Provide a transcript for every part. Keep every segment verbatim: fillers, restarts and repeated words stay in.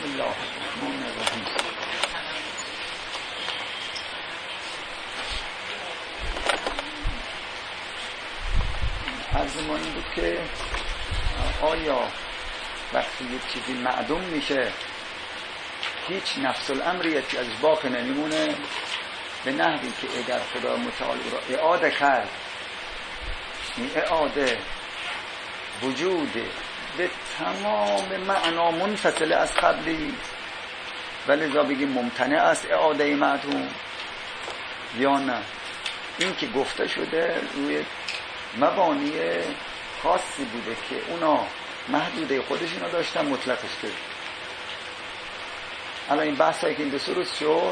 الله الرحمن الرحیم. عرض ما این بود که آیا وقتی یک چیزی معدوم میشه هیچ نفس الامریتی ازش باقی نمیمونه، به نحوی که اگر خدا متعال او را اعاده کرد، این اعاده وجود به تمام معنا منفصل از قبلی و لذا بگیم ممتنع است اعاده معدوم یا نه؟ این که گفته شده روی مبانی خاصی بوده که اونا محدوده خودشون داشتن، مطلقش کرد. الان این بحث هایی که این دو سه روز شد،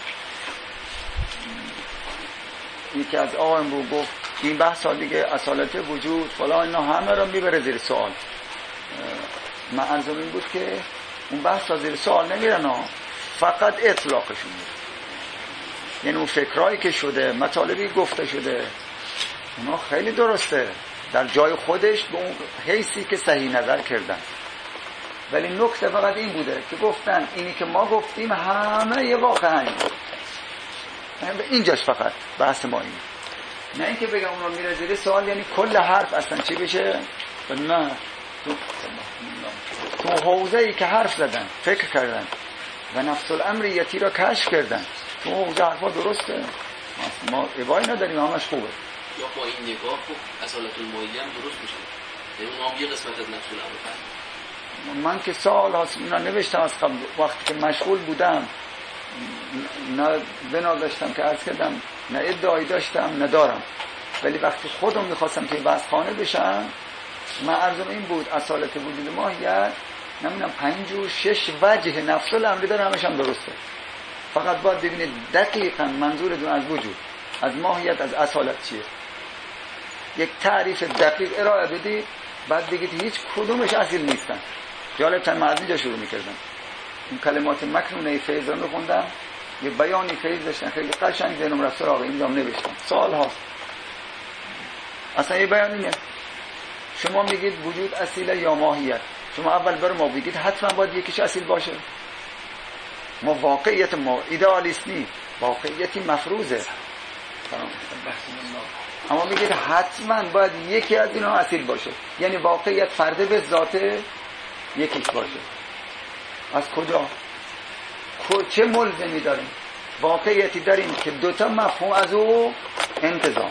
یکی از آقایم بود گفت این بحث ها دیگه اصالت وجود فلا اینا همه را میبره زیر سوال. من ارزم این بود که اون بحث ها زیر سوال نمیرن ها، فقط اطلاقشون میره. یعنی اون فکرهایی که شده، مطالبی گفته شده، اونا خیلی درسته در جای خودش به اون حیثی که صحیح نظر کردن، ولی نکته فقط این بوده که گفتن اینی که ما گفتیم همه یه واقعا اینجاش فقط بحث ما این، نه اینکه بگم اونا میره زیر سوال یعنی کل حرف اصلا چی بشه. نه، تو تو حوزه‌ای که حرف زدن، فکر کردن و نفس الامریتی را کشف کردن، تو حوزه حرفا درسته، ما ابایی نداریم، همش خوبه. یا با این نگاه خوب اصالت المایه هم درست میشه، یعنی اون هم یه قسمت از نفس الامر فهم. من که سال هاست اینا نوشتم از قبل، وقتی که مشغول بودم نه بنا داشتم که عرض کردم، نه ادعایی داشتم ندارم، ولی وقتی خودم میخواستم که بحث خانه بشم، من عرضم این بود اصالت وجود ماهیت نمیدونم پنج و شش وجه نفس الامر داره، همش هم درسته، فقط باید ببینید دقیقاً منظورتون از وجود، از ماهیت، از اصالت چیه، یک تعریف دقیق ارائه بدید، بعد بگید هیچ کدومش اصیل نیستن. جالب تن من از اینجا شروع میکردم، این کلمات مکنونه فیض رو میخوندم، یه بیانی فیض داشتن خیلی قشنگ، ذهنم رفت سراغ اینجا هم نوشتم سال هاست. اصلا یه بیانیه، شما میگید وجود اصیله یا ماهیت، شما اول بر ما بگید حتما باید یکیش اصیل باشه. ما واقعیت ما ایدئالیست نیست، واقعیتی مفروضه، اما میگید حتما باید یکی از اینا اصیل باشه، یعنی واقعیت فرده به ذات یکیش باشه. از کجا؟ چه ملزمی داریم؟ واقعیتی داریم که دوتا مفهوم از او انتزاع،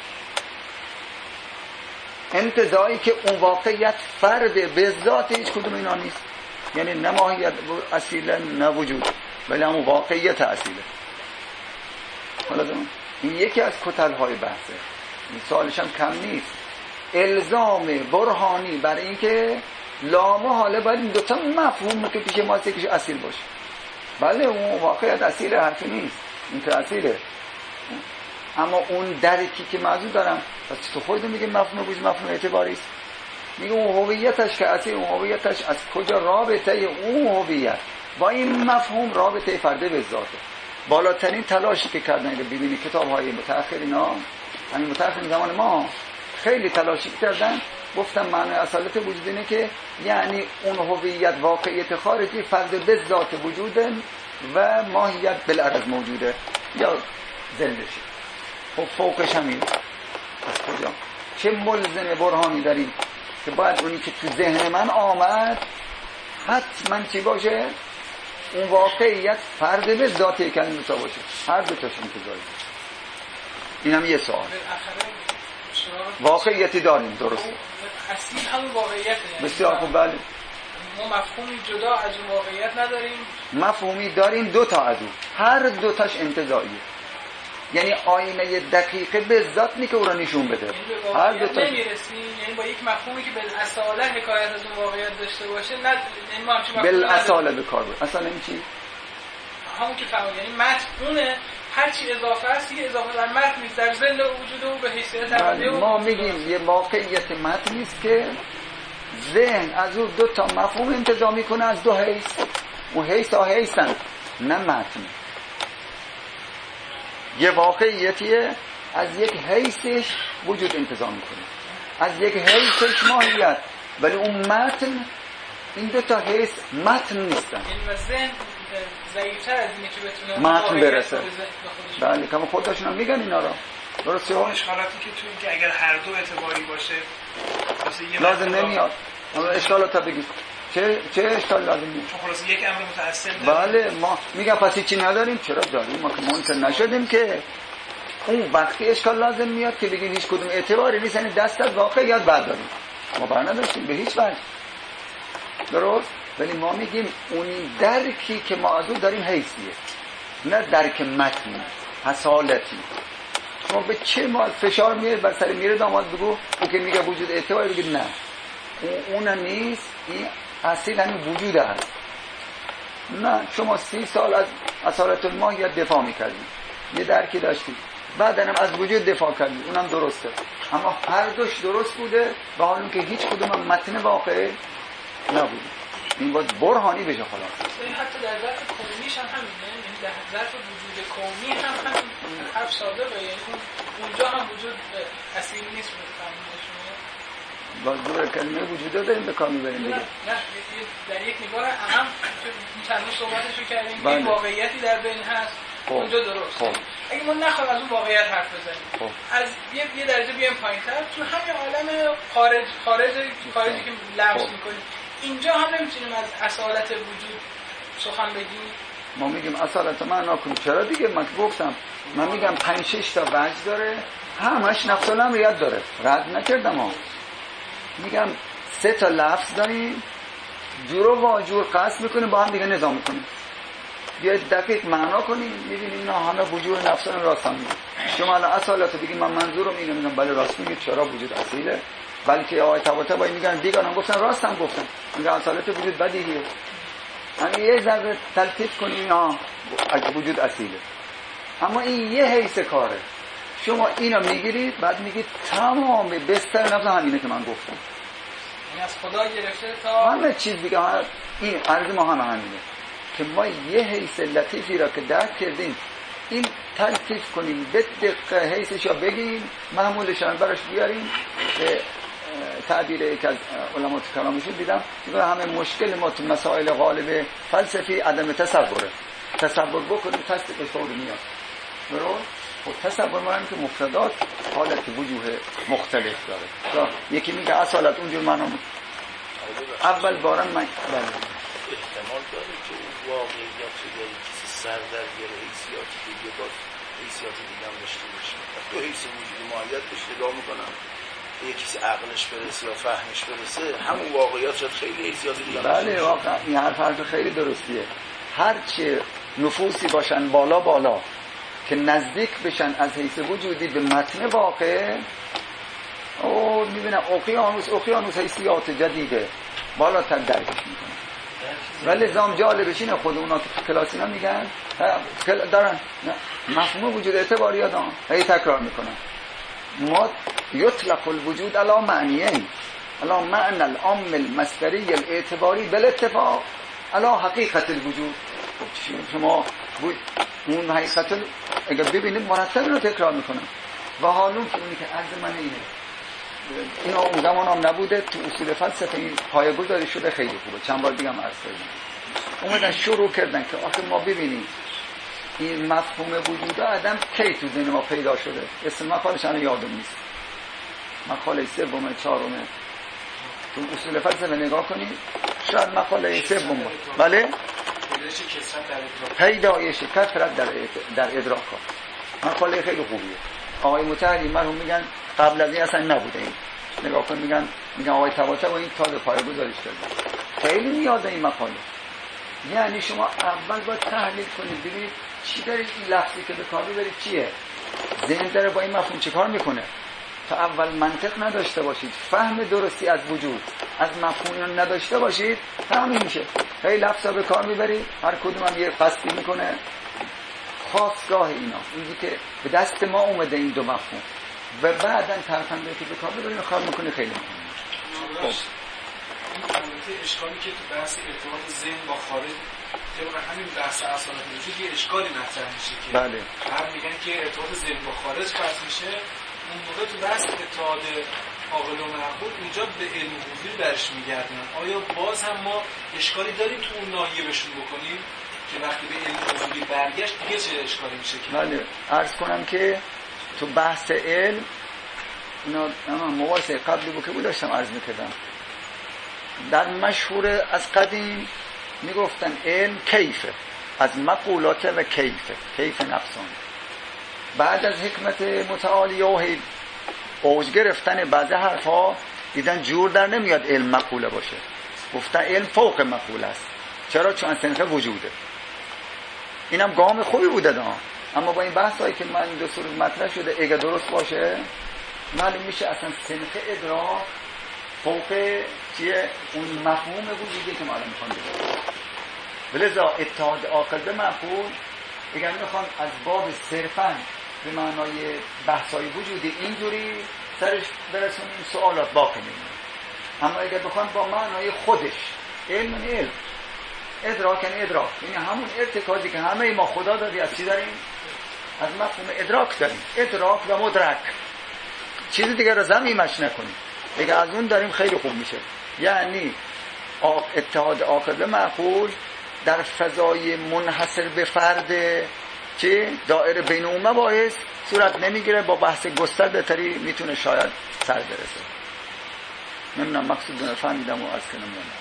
انتزاعی که اون واقعیت فرده به ذات هیچ کدوم اینا نیست، یعنی نه ماهیت اصیله نه وجود، ولی همون واقعیت اصیله. حالا این یکی از کتل‌های بحثه، این سوالش هم کم نیست، الزام برهانی بر این که لامحاله باید این دوتا مفهوم که پیش ما یکیش اصیل باشه. بله اون واقعیت اصیله، حرفی نیست، این که اصیله، اما اون درکی که موضوع دارم، پس تو خودت میگه مفهوم وجود مفهوم اعتباری است، میگه اون هویتش که اصیل، اون هویتش از کجا؟ رابطه اون هویت با این مفهوم رابطه فرده به ذاته. بالاترین تلاشی که کردن اگه ببینی کتاب‌های متأخرینا، همین متأخرین زمان ما خیلی تلاشی کردن، گفتم معنی اصالت وجود اینه که یعنی اون هویت واقعیت خارجی فرد به ذات وجوده و ماهیت بالعرض موجوده یا ذلشه. خب فوقش همین از کجا؟ چه ملزم برهانی داریم که باید اونی که تو ذهن من آمد حتما چی باشه؟ اون واقعیت فرد به ذات کلمه تا باشه، هر دو تاش انتزاعی. این هم یه سوال. واقعیتی داریم، درسته، اصیل همون واقعیته. بسیار خوب، بله. ما مفهومی جدا از اون واقعیت نداریم، مفهومی داریم دو تا از اون، هر دو تاش انتزاعیه، یعنی آینه دقیقه به ذات نی که او را نشون بده، یعنی هر دو تاش نمیرسیم، یعنی با یک مفهومی که بالاصاله حکایت از اون واقعیت داشته باشه، نه یعنی ما همچین مفهومی بالاصاله به کار بره. اصلا این چی؟ همون که فهمید، یعنی متن اونه، هر چی اضافه است یه اضافه بر متن نیست، در ذهن وجود او به حیثیت ابدی. ما میگیم یه واقعیت متن نیست که ذهن از او دو تا مفهوم انتزاع میکنه از دو حیث، اون حیث ها حیثن نه متن. یه واقعیتیه از یک حیثش وجود انتزاع میکنه، از یک حیثش ماهیت، ولی اون متن این دو تا حیث متن نیستن. این ذهن ضعیف‌تر از اینه که بتونه متن برسه. بله که خودشون هم میگن اینا رو. درسته؟ اشکالاتی که تو که اگر هر دو اعتباری باشه لازم نمیاد. اشکالات بگید. چه چه اشکال لازم نیست؟ چون خلاص یک امر متأصل بله ما میگم پس چی نداریم؟ چرا داریم؟ ما که منکر نشدیم که. اون وقتی اشکال لازم میاد که بگیم هیچ کدوم اعتباری نیست، یعنی دست از واقعیت برداریم. ما بر نداشتیم به هیچ وجه. درست؟ ولی ما میگیم اونی درکی که ما از اون داریم حیثیه، نه درک متنی حسالتی. شما به چه ما فشار میاد بر سر میره داماد بگو او که میگه وجود اعتباری، بگید نه اون نیست، این اصیل همین وجود هست. نه شما سی سال از اصالت الماهیت دفاع میکردید، یه درکی داشتید، بعدن هم از وجود دفاع کردید، اونم درسته، اما هر دوش درست بوده و حالا که هیچ کدوم هم متن واقعی نبوده. این باید برهانی بشه خلاص. این حتی در ظرف کونیش هم همینه، یعنی در ظرف وجود کونی هم همین حرف صادقه، یعنی اونجا هم وجود اصیل نیست به باز دور کلمه وجوده داریم به کار میبریم دیگه. نه در یک نگاه اهم چند صحبتشو کردیم این واقعیتی در بین هست خوب. اونجا درست خوب. اگه ما نخواهیم از اون واقعیت حرف بزنیم خوب. از یه, یه درجه بیایم پایین‌تر تو همین عالم خارج خارج خارجی که لمس میکنیم اینجا هم نمیتونیم از اصالت وجود سخن بگیم. ما میگیم اصالت معنا کنیم. چرا دیگه من گفتم من میگم پنج شش تا وجه داره، همش نفس الامریت داره، رد نکردم ها. میگم سه تا لفظ داریم، جور و واجور قصد میکنیم با هم دیگه نظام میکنیم، بیاید دقیق معنا کنیم میبینیم اینا همه وجود نفسان راست هم میگیم. شما الان اصالت بگیم من منظورم اینه، میگم بله راست میگید، چرا وجود اصیله، بلکه آقای طباطبایی میگن دیگران گفتن راست هم گفتن، میگن اصالت وجود بدیهیه. همین یه ذره تلطیف کنیم ها وجود اصیله، اما این یه حیث کاره. شما اینو میگیرید بعد میگید تمام بستر نفس همینه که من گفتم، این از خدا گرفته تا همه چیز دیگه. این عرض ما هم همینه که ما یه حیث لطیفی را که درک کردیم این تلطیف کنیم به دقت حیثش را بگیم، معمولش را براش بیاریم. به تعبیر یک از علمات کرامشون دیدم میگه همه مشکل ما تو مسائل غالب فلسفی عدم تصوره. تصور بکنیم تصدیق طور میاد. درست؟ خب تصور معنی که مفردات حالت وجوه مختلف داره. یکی میگه اصالت اونجور معنا اول بارم من بله احتمال داره که اون واقعیت یا کسی سر در بیاره حیثیاتی دیگه باز حیثیات دیگه هم داشته باشه. دو حیث وجودی ماهیت بهش نگاه میکنم، یه کسی عقلش برسه یا فهمش برسه همون واقعیت شد خیلی حیثیات دیگه. بله واقعا این حرف حرف خیلی درستیه. هرچه نفوسی باشن بالا بالا که نزدیک بشن از حیث وجودی به متن واقع، او میبینم اقیانوس اقیانوس حیثیات جدیده بالاتر درکش میکنه. ولی زام جالبش اینه خود اونا که کلاسی اینا میگن دارن مفهوم وجود اعتباری دارن هی تکرار میکنن. ما یطلق الوجود علی معنیین، علی معنی العام المصدری الاعتباری بالاتفاق علی حقیقت الوجود. شما اون حقیقت اگر ببینید مرتب رو تکرار میکنن. و حالون که اونی که عرض من اینه اینا اون زمان هم نبوده، تو اصول فلسفه این پایه‌گذاری شده، خیلی خوبه. چند بار دیگه هم عرض کردم اومدن شروع کردن که آخه ما ببینیم این مفهوم وجود آدم کی تو ذهن ما پیدا شده. اسم مقالش الان یادم نیست، مقاله سوم چهارم تو اصول فلسفه نگاه کنید، شاید مقاله سوم بله پیدایش کثرت در در ادراک ها. مقاله خیلی خوبیه. آقای مطهری مرحوم میگن قبل از این اصلا نبوده این. نگاه کن میگن میگن آقای طباطبایی این تازه پایه‌گذاریش کرده. خیلی میاد این مقاله. یعنی شما اول باید تحلیل کنید ببینید چی دارید، این لفظی که به کار میبرید چیه، ذهن داره با این مفهوم چه کار میکنه. تا اول منطق نداشته باشید، فهم درستی از وجود از مفهوم نداشته باشید، همین میشه. هی لفظا به کار میبرید، هر کدوم هم یه قصدی میکنه. خاصگاه اینا اینی که به دست ما اومده این دو مفهوم و بعداً ترفنده که به کار ببرید کار میکنه. خیلی مهمه. خب این اشکالی که تو بحث ارتباط ذهن با خارج طبق همین بحث اصالت وجود یه اشکالی مطرح میشه که بله بعد میگن که ارتباط ذهن با خارج فرض میشه، اون موقع تو بحث اتحاد عاقل و معقول اینجا به علم حضوری برش میگردن. آیا باز هم ما اشکالی داریم تو اون ناحیه بهشون بکنیم که وقتی به علم حضوری برگشت دیگه چه اشکالی میشه؟ که بله عرض کنم که تو بحث علم اینا اما مواصل قبلی بود که بود داشتم عرض میکردم در مشهور از قدیم میگفتن علم کیفه، از مقولات و کیفه، کیف نفسان. بعد از حکمت متعالی و اوج گرفتن بعض حرفا دیدن جور در نمیاد علم مقوله باشه، گفتن علم فوق مقوله است. چرا؟ چون اصلا وجوده. اینم گام خوبی بوده دا. اما با این بحث هایی که من دو صورت مطرح شده اگه درست باشه معلوم میشه اصلا سنخ ادراک فوق چیه اون مفهوم وجودی که ما الان میخوام بگم. ولذا اتحاد عاقل به معقول اگر میخوام از باب صرفاً به معنای بحث‌های وجودی اینجوری سرش برسونیم سوالات باقی میمونه. اما اگر بخوام با معنای خودش علم یعنی علم، ادراک یعنی ادراک، یعنی همون ارتکازی که همه ما خدا دادی از چی داریم؟ از مفهوم ادراک داریم. ادراک و مدرک، چیز دیگر رو ضمیمش نکنیم. اگر از اون داریم خیلی خوب میشه. یعنی اتحاد عاقل به معقول در فضای منحصر به فرد که دایره بین اون مباحث صورت نمیگیره، با بحث گسترده تری میتونه شاید سر برسه. نمیدونم مقصود دونه فهمیدم و از کنم یا نه.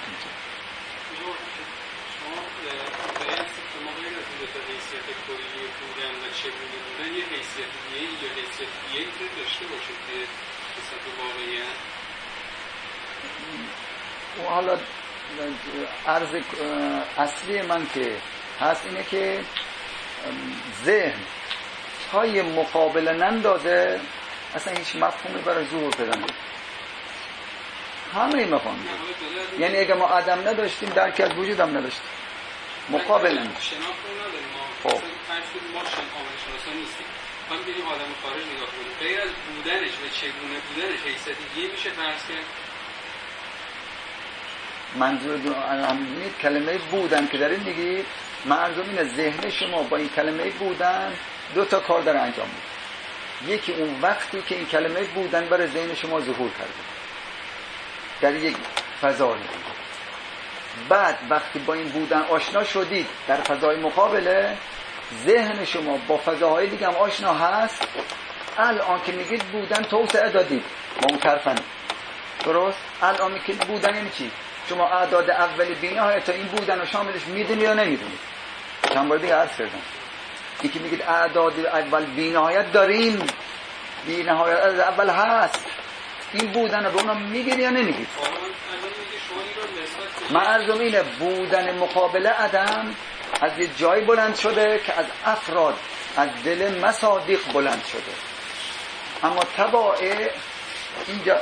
شما غیر از این دو حیثیت کلی بودن و چگونه بودن یه حیثیت دیگه‌ای یا حیثیت دیگه‌ای که داشته باشه که نسبت به واقعیت. و حالا عرض اصلی من که هست اینه که ذهن های مقابل نندازه اصلا هیچ مفهومی برای ظهور پیدا نمیکنه. همه مفاهیم، یعنی اگه ما آدم نداشتیم درکی از وجود هم نداشتیم، مقابل نمیشه. شناخت رو نداریم ما. خب فرض کنیم ما کامل شناسا نیستیم. ما می‌بینیم آدم خارج نگاه کنیم. غیر از بودنش و چگونه بودنش حیثیت دیگه میشه فرض کرد. منظور دو الان کلمه بودن که دارین میگید، منظور اینه ذهن شما با این کلمه بودن دو تا کار داره انجام میده. یکی اون وقتی که این کلمه بودن برای ذهن شما ظهور کرده در یک فضایی، بعد وقتی با این بودن آشنا شدید در فضای مقابله، ذهن شما با فضاهای دیگه هم آشنا هست. الان که میگید بودن توسعه دادید با اون طرفن، درست؟ الان میگید بودن یعنی چی؟ شما اعداد اولی بی‌نهایت تا این بودن رو شاملش میدونید یا نمیدونید؟ چند بار دیگه عرض کردم یکی میگید اعداد اول بی‌نهایت داریم، بی‌نهایت از اول هست، این بودن رو به اونا میگید یا نمیگید؟ من عرضم اینه بودن مقابل عدم از یه جایی بلند شده که از افراد از دل مصادیق بلند شده، اما تباعه اینجا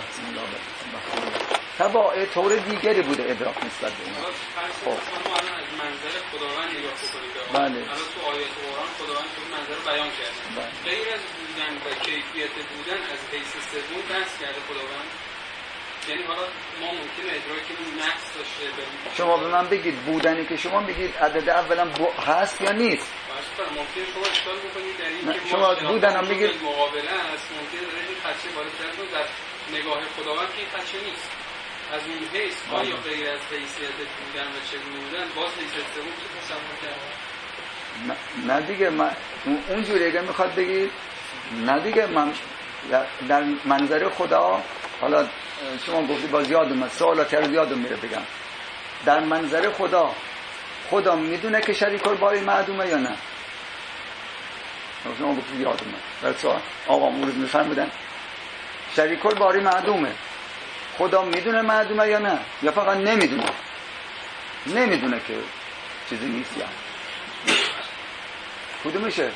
تباعه طور دیگری بوده ادراک نسبت به اون. خب ما الان از منظر خداوند نگاه بکنید. بله. الان تو آیات قرآن خداوند تو منظر بیان کرده. بله. غیر از بودن و کیفیت بودن از حیث سوم بحث کرده خداوند. یعنی حالا ما ممکنه ادراکمون نقص داشته باشیم. شما به من بگید بودنی که شما بگید عدد اولا هست یا نیست؟ باشه ممکنه شما اشکال بکنید در این که شما بودنم بگید مقابله است، ممکنه در این خدشه وارد بشه در نگاه خداوند که این خدشه نیست. از اون حیث آیا غیر از حیثیت بودن و چگونه بودن باز حیثیت سوم چه تصور کرد؟ نه دیگه من اونجوری اگه میخواد بگید نه دیگه من در منظر خدا، حالا شما گفتی باز یادم من سوالات رو یادم میره بگم، در منظر خدا خدا میدونه که شریک الباری معدومه یا نه؟ شما گفتی یادم من در سوال آقا مورد میفرمودن شریک الباری معدومه، خدا میدونه معدومه یا نه؟ یا فقط نمیدونه؟ نمیدونه که چیزی نیست یا کدومشه؟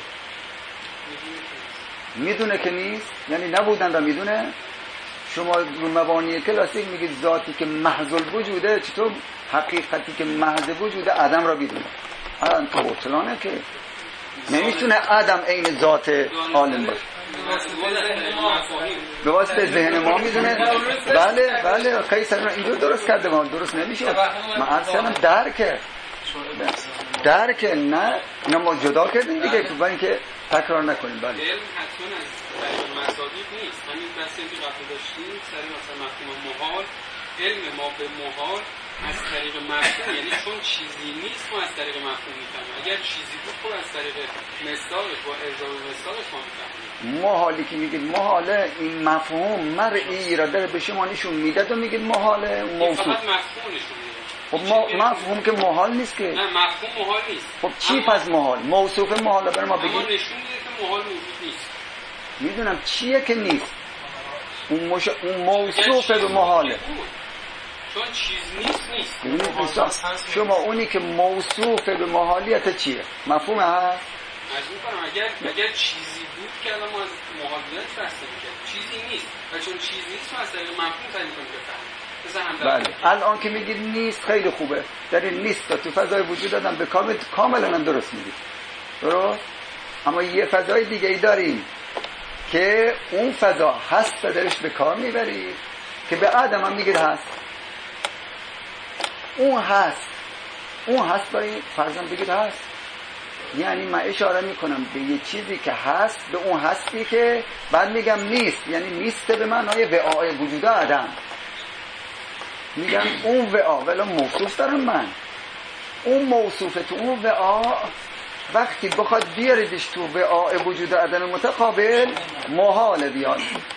میدونه که نیست، یعنی نبودن را میدونه. شما رو مبانی کلاسیک میگید ذاتی که محض الوجوده، چطور حقیقتی که محض وجوده عدم را میدونه؟ الان تو اطلانه که نمیتونه عدم عین ذات عالم باشه، به واسطه ذهن ما میدونه. بله بله قیصر اینجور درست کرده، ما درست نمیشه. من اصلا درکه درکه نه اینا ما جدا کردیم دیگه، برای اینکه تکرار نکنیم. بله علم حتما از طریق مصادیق نیست. همین بحثی که قبل داشتیم سر مثلا مفهوم محال، علم ما به محال از طریق مفهوم، یعنی چون چیزی نیست ما از طریق مفهوم میفهمیم. اگر چیزی بود خب از طریق مثالش با ارجاع مثالش ما میفهمیم. محالی که میگید محاله، این مفهوم مرئی را داره به شما نشون میده تو میگید محاله موصوف. فقط مفهوم نشون میده. خب ما مفهوم که محال نیست که. نه مفهوم محال نیست. خب چی پس محال؟ موصوف محال برای ما بگید. اما نشون میده که محال موجود نیست. میدونم چیه که نیست. اون مش... اون موصوف به محاله. چون چیز نیست نیست. ببینید شما اونی که موصوف به محالیت چیه؟ مفهوم هست؟ از اون کنم اگر اگر چیزی بود که الان ما از محالیت بحث می‌کردیم. چیزی نیست. و چون چیزی نیست ما از طریق مفهوم سعی می‌کنیم بفهمیم. بله الان که میگید نیست خیلی خوبه. در این نیست تا تو فضای وجود دادن به کامل کاملا درست میگید. درست؟ اما یه فضای دیگه ای داریم که اون فضا هست درش به کار میبرید که به آدم هم میگید هست. اون هست اون هست برای فرضاً بگید هست. یعنی من اشاره میکنم به یه چیزی که هست، به اون هستی که بعد میگم نیست، یعنی نیست به معنای وعای وجود آدم. میگم اون وعا ولی موصوف دارم من. اون موصوف تو اون وعا وقتی بخواد بیاریدش تو وعای وجود عدم متقابل محال بیاد.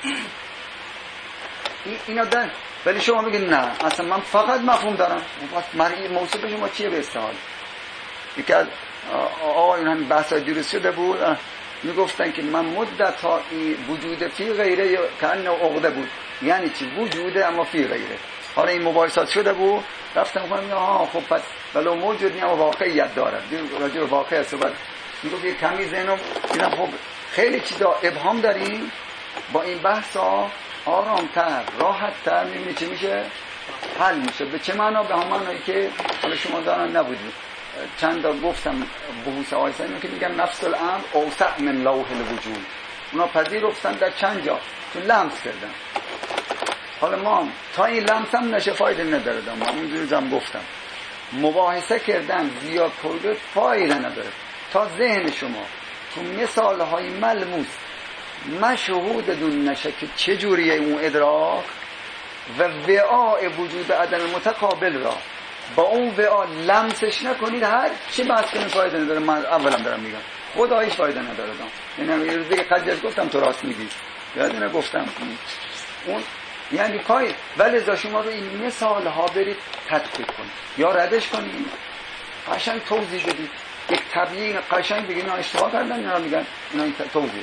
اینا دارن. ولی شما میگید نه اصلا من فقط مفهوم دارم. مرئی موصوف شما چیه به استحال؟ یکی از آقایون همین بحثای دیروز شده بود میگفتن که من مدت ها وجود فی غیره کأنه عقده بود. یعنی چی؟ وجوده اما فی غیره. حالا این مباحثات شده بود رفتم گفتم آها خب پس ولو موجود نیست اما واقعیت داره. راجع به واقعیت صحبت میگفت یه کمی ذهنم دیدم خب خیلی چیزا ابهام داریم، با این بحثا آرامتر راحتتر میبینی چی میشه حل میشه. به چه معنا؟ به هم معنایی که حالا شما دارن نبودید چند تا گفتم بحوث آیسانی که میگن نفس الامر اوسع من لوح الوجود. اونا پذیرفتن در چند جا تو لمس کردن. حالا ما تا این لمس هم نشه فایده نداره. ما اونجوری هم گفتم مباحثه کردن زیاد کرده فایده نداره. تا ذهن شما تو مثال های ملموس مشهود دون نشه که چجوریه اون ادراک و وعاء وجود عدم متقابل را با اون وعا لمسش نکنید هر چی بحث کنید فایده نداره. من اولم دارم میگم خدا هیچ فایده نداره. یعنی یه روزی قدرش گفتم تو راست میگی یادونه گفتم اون یعنی پای ولی ازا شما رو این مثال ها برید تطبیق کنید یا ردش کنید قشنگ توضیح بدید. یک تبیین قشنگ بگید اینا اشتباه کردن اینا میگن اینا توضیح.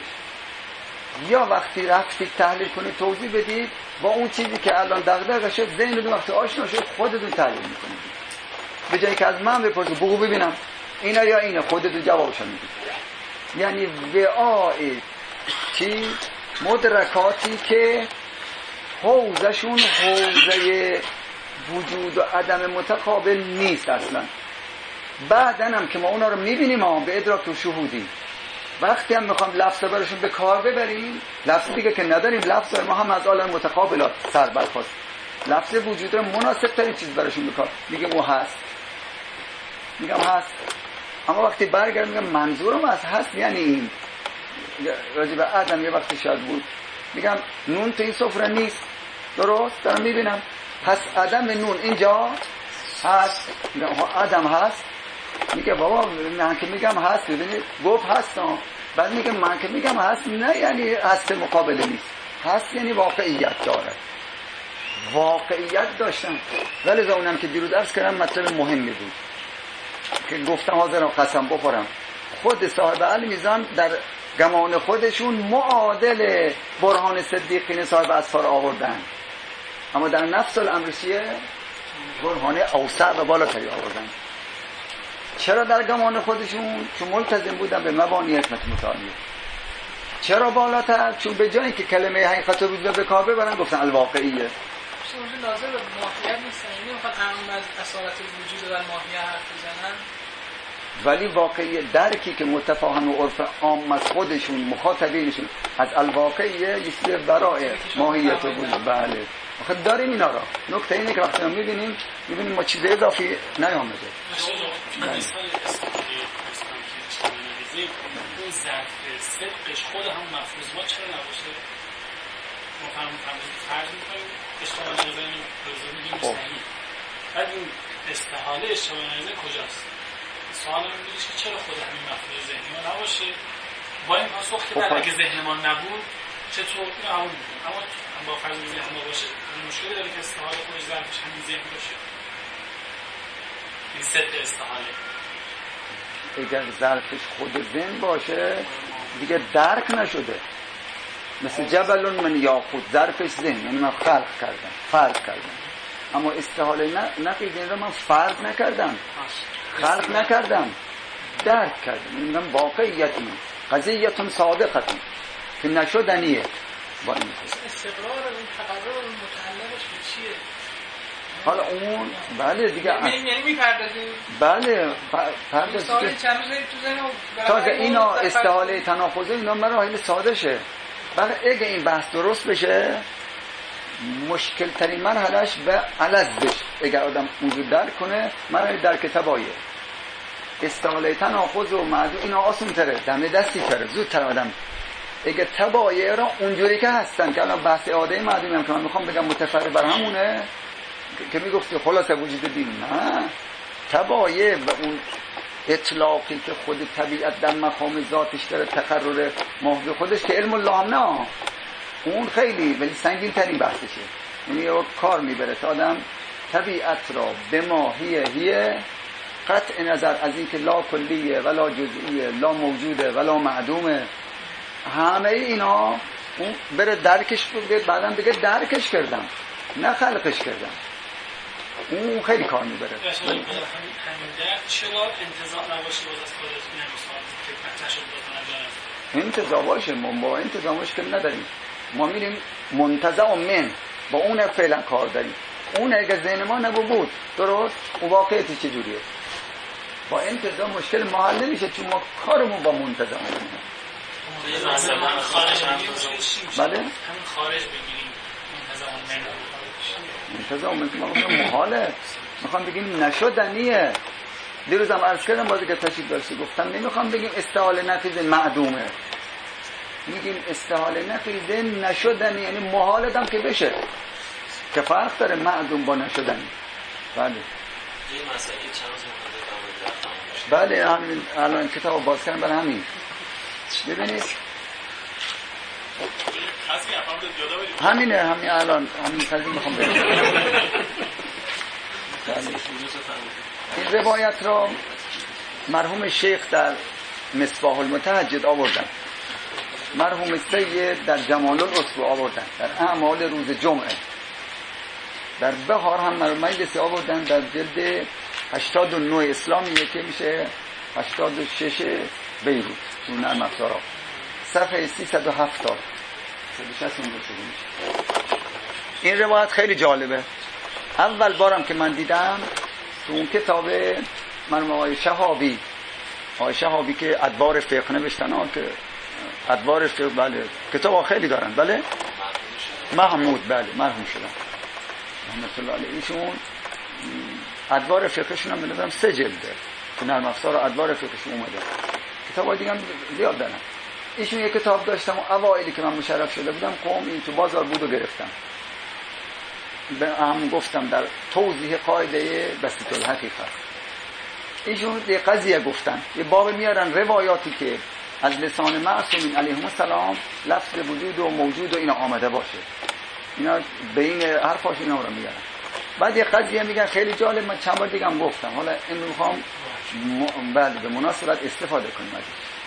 یا وقتی رفتید تحلیل کنید توضیح بدید با اون چیزی که الان دغدغه شد ذهنتون وقتی آشنا شد خودتون تحلیل میکنید. به جایی که از من بپرسید بگو ببینم اینا یا اینه خودتون جوابشو میدید. یعنی وعای چی مدرکاتی که حوزشون حوزه وجود و عدم متقابل نیست اصلا. بعدن هم که ما اونا رو میبینیم هم به ادراک و شهودی وقتی هم میخوام لفظ براشون به کار ببریم لفظ دیگه که نداریم لفظ ما هم از عالم متقابلات سر برخواست لفظ وجود رو مناسب ترین چیز براشون به کار میگم او هست میگم هست. اما وقتی برگرد میگم منظورم از هست یعنی این راجع به عدم یه وقتی شاید بود میگم نون تو این سفره نیست درست دارم میبینم پس عدم نون اینجا هست. میگم عدم هست میگه بابا من که میگم هست ببینید گفت هستم بعد میگه من که میگم هست نه یعنی هست مقابل نیست هست یعنی واقعیت داره واقعیت داشتم. ولی اونم که دیروز عرض کردم مطلب مهمی بود که گفتم حاضرم قسم بخورم خود صاحب علم میزان در گمان خودشون معادل برهان صدیقین صاحب اسفار آوردن اما در نفس الامر چیه برهان اوسع و بالاتری آوردن. چرا در گمان خودشون؟ چون ملتزم بودن به مبانی حکمت متعالیه. چرا بالاتر؟ چون به جایی که کلمه حقیقت رو وجود به کار ببرن گفتن الواقعیه. چون لازم به ماهیت نیستن، یعنی میخواد عام از اصالت وجود در ماهیت حرف بزنن. ولی واقعیه درکی که متفاهم و عرف عام از خودشون مخاطبینشون از الواقعیه یه برای ماهیت وجود. بله آخه داریم اینا را. نکته اینه که وقتی میبینیم میبینیم ما چیز اضافی نیامده. ذهن اون ظرف صدقش خود هم مفروض ما چرا نباشه؟ ما فهم فرض میکنیم اشتباه نظر رو میگیم صحیح. بعد این استحاله اشتباه نظر کجاست؟ سوال هم میگیش که چرا خود همین مفروض ذهنی ما نباشه؟ با این پاسخ که بعد اگه ذهن ما نبود چطور این عمل میکنیم؟ اما با فرض ذهن ما باشه مشکلی داره که استحاله خودش ظرفش همین ذهن باشه. این صدق استحاله اگر ظرفش خود ذهن باشه دیگه درک نشده. مثل جبل من یاقوت، ظرفش ذهن، یعنی من خلق کردم، فرض کردم. اما استحاله نقیض این رو من فرض نکردم، خلق نکردم، درک کردم. میگم واقعیت اینه، قضیتون صادقتون که نشدنیه. با این استقرار این تقرر متعلقش به چیه؟ حالا اون بله دیگه یعنی میپردازیم بله پردازیم تازه اینا استحاله تناقضه اینا مراحل ساده شه. وقتی اگه این بحث درست بشه مشکل ترین مرحلهش به علزش اگر آدم موضوع درک کنه مرحله درک تبایه. استحاله تناقض و معدوم اینا آسون تره، دم دستی تره، زود تر آدم اگه تبایه را اونجوری که هستن که الان بحث عاده معدومی هم که من میخوام بگم متفرع بر همونه که میگفتی خلاصه وجود دین، نه تبایه و اون اطلاقی که خود طبیعت در مقام ذاتش داره تقرر محض خودش که علم الله هم نه اون خیلی ولی سنگین ترین بحثشه. یعنی یه کار میبره تا آدم طبیعت را به ماهیه قطع نظر از این که لا کلیه ولا جزئیه لا موجوده ولا معدومه همه اینا اون بره درکش بگه بعدم بگه درکش کردم نه خلقش کردم. اون خیلی کار میبره. همین درک چرا انتزاع نباشه باز از خودت نمیخواد که نشد بکنم انتزاع باشه، ما با انتزاع مشکل نداریم. ما میریم منتزع من با اون فعلا کار داریم. اون اگه ذهن ما نبود درست اون واقعیتی چجوریه؟ با انتزاع مشکل محل نمیشه چون ما کارمون با منتزع میکنیم. مثلا خارج بله همین خارج بگیریم منتزع من منتزع محاله. میخوام بگیم نشدنیه. دیروزم عرض کردم بازی که تشریف داشتی گفتم نمیخوام بگیم استحاله نقیض معدومه، میگیم استحاله نقیض نشدنی یعنی محال دم که بشه که فرق داره معدوم با نشدنی. بله این مسئله چند روز مقدر بله همین الان کتاب باز کردم برای همین ببینید همینه همین الان همین قضیه میخوام بگم. این روایت را مرحوم شیخ در مصباح المتهجد آوردن، مرحوم سید در جمال الاسبوع آوردن، در اعمال روز جمعه، در بهار هم مرحوم مجلسی آوردن در جلد هشتاد و نه اسلامیه که میشه هشتاد و شش بیروت تو نرم افزارا صفحه سیصد و هفتاد. این روایت خیلی جالبه. اول بارم که من دیدم تو اون کتاب مرحوم آقای شهابی، آقای شهابی که ادوار فقه نوشتن ها که ادوار فقه بله کتاب خیلی دارن بله محمود بله مرحوم شدن رحمت الله علیه. ایشون ادوار فقهشون هم بنظرم سه جلده تو نرم افزار ادوار فقهشون اومده. کتاب دیگه هم زیاد دارن. ایشون یک کتاب داشتم و اوایلی که من مشرف شده بودم قوم این تو بازار بود و گرفتم. به هم گفتم در توضیح قاعده بسیط الحقیقه ایشون یه قضیه گفتن، یه باب میارن روایاتی که از لسان معصومین علیهم السلام لفظ وجود و موجود و اینا آمده باشه، اینا بین حرفاش اینا رو میارن. بعد یه قضیه میگن خیلی جالب، من چند بار دیگه هم گفتم حالا این میخوام بعد به مناسبت استفاده کنیم ازش.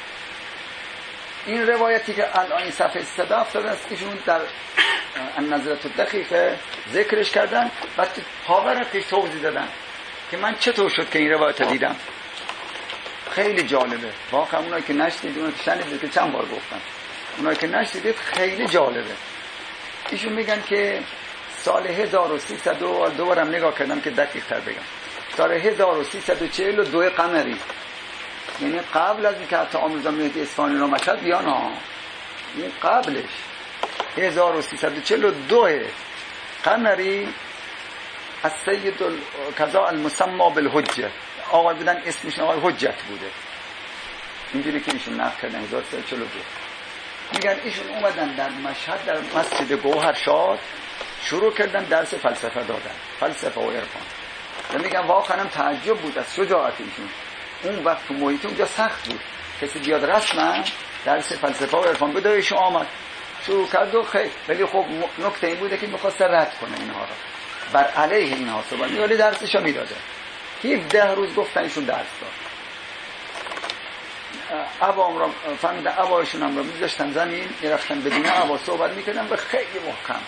این روایتی که الان این صفحه سیصد و هفتاد است ایشون در النظرة الدقیقه ذکرش کردن، بعد پاورقش توضیح دادن که من چطور شد که این روایت دیدم. خیلی جالبه واقعا. اونایی که نشنیدید اونایی که شنیدید که چند بار گفتم، اونایی که نشنیدید خیلی جالبه. ایشون میگن که سال هزار و سیصد و دو بارم نگاه کردم که دقیق تر بگم، سال هزار و سیصد و چهل و دو قمری، یعنی قبل از اینکه حتی آموزا مهدی اصفهانی را مشهد بیان ها، این قبلش هزار و سیصد و چهل و دو قمری از سید کذا المسمى بالحجه آقای بودن اسمش آقای حجت بوده. اینجوری که ایشون نقل کردن هزار و سیصد و چهل و دو. میگن ایشون اومدن در مشهد در مسجد گوهرشاد شروع کردن درس فلسفه دادن، فلسفه و عرفان. و میگن واقعا هم تعجب بود از شجاعت ایشون. اون وقت تو محیط اونجا سخت بود کسی بیاد رسما درس فلسفه و عرفان بده. ایشون آمد شروع کرد و خیلی، ولی خب نکته این بوده که می‌خواست رد کنه اینها رو، بر علیه اینها صحبت می‌کرد، ولی درسشو میداده. هفده روز گفتن ایشون درس داد. عبام را فهمیدن، عبایشون هم را میذاشتن زمین، میرفتن بدون عبا صحبت میکردن و خیلی محکم.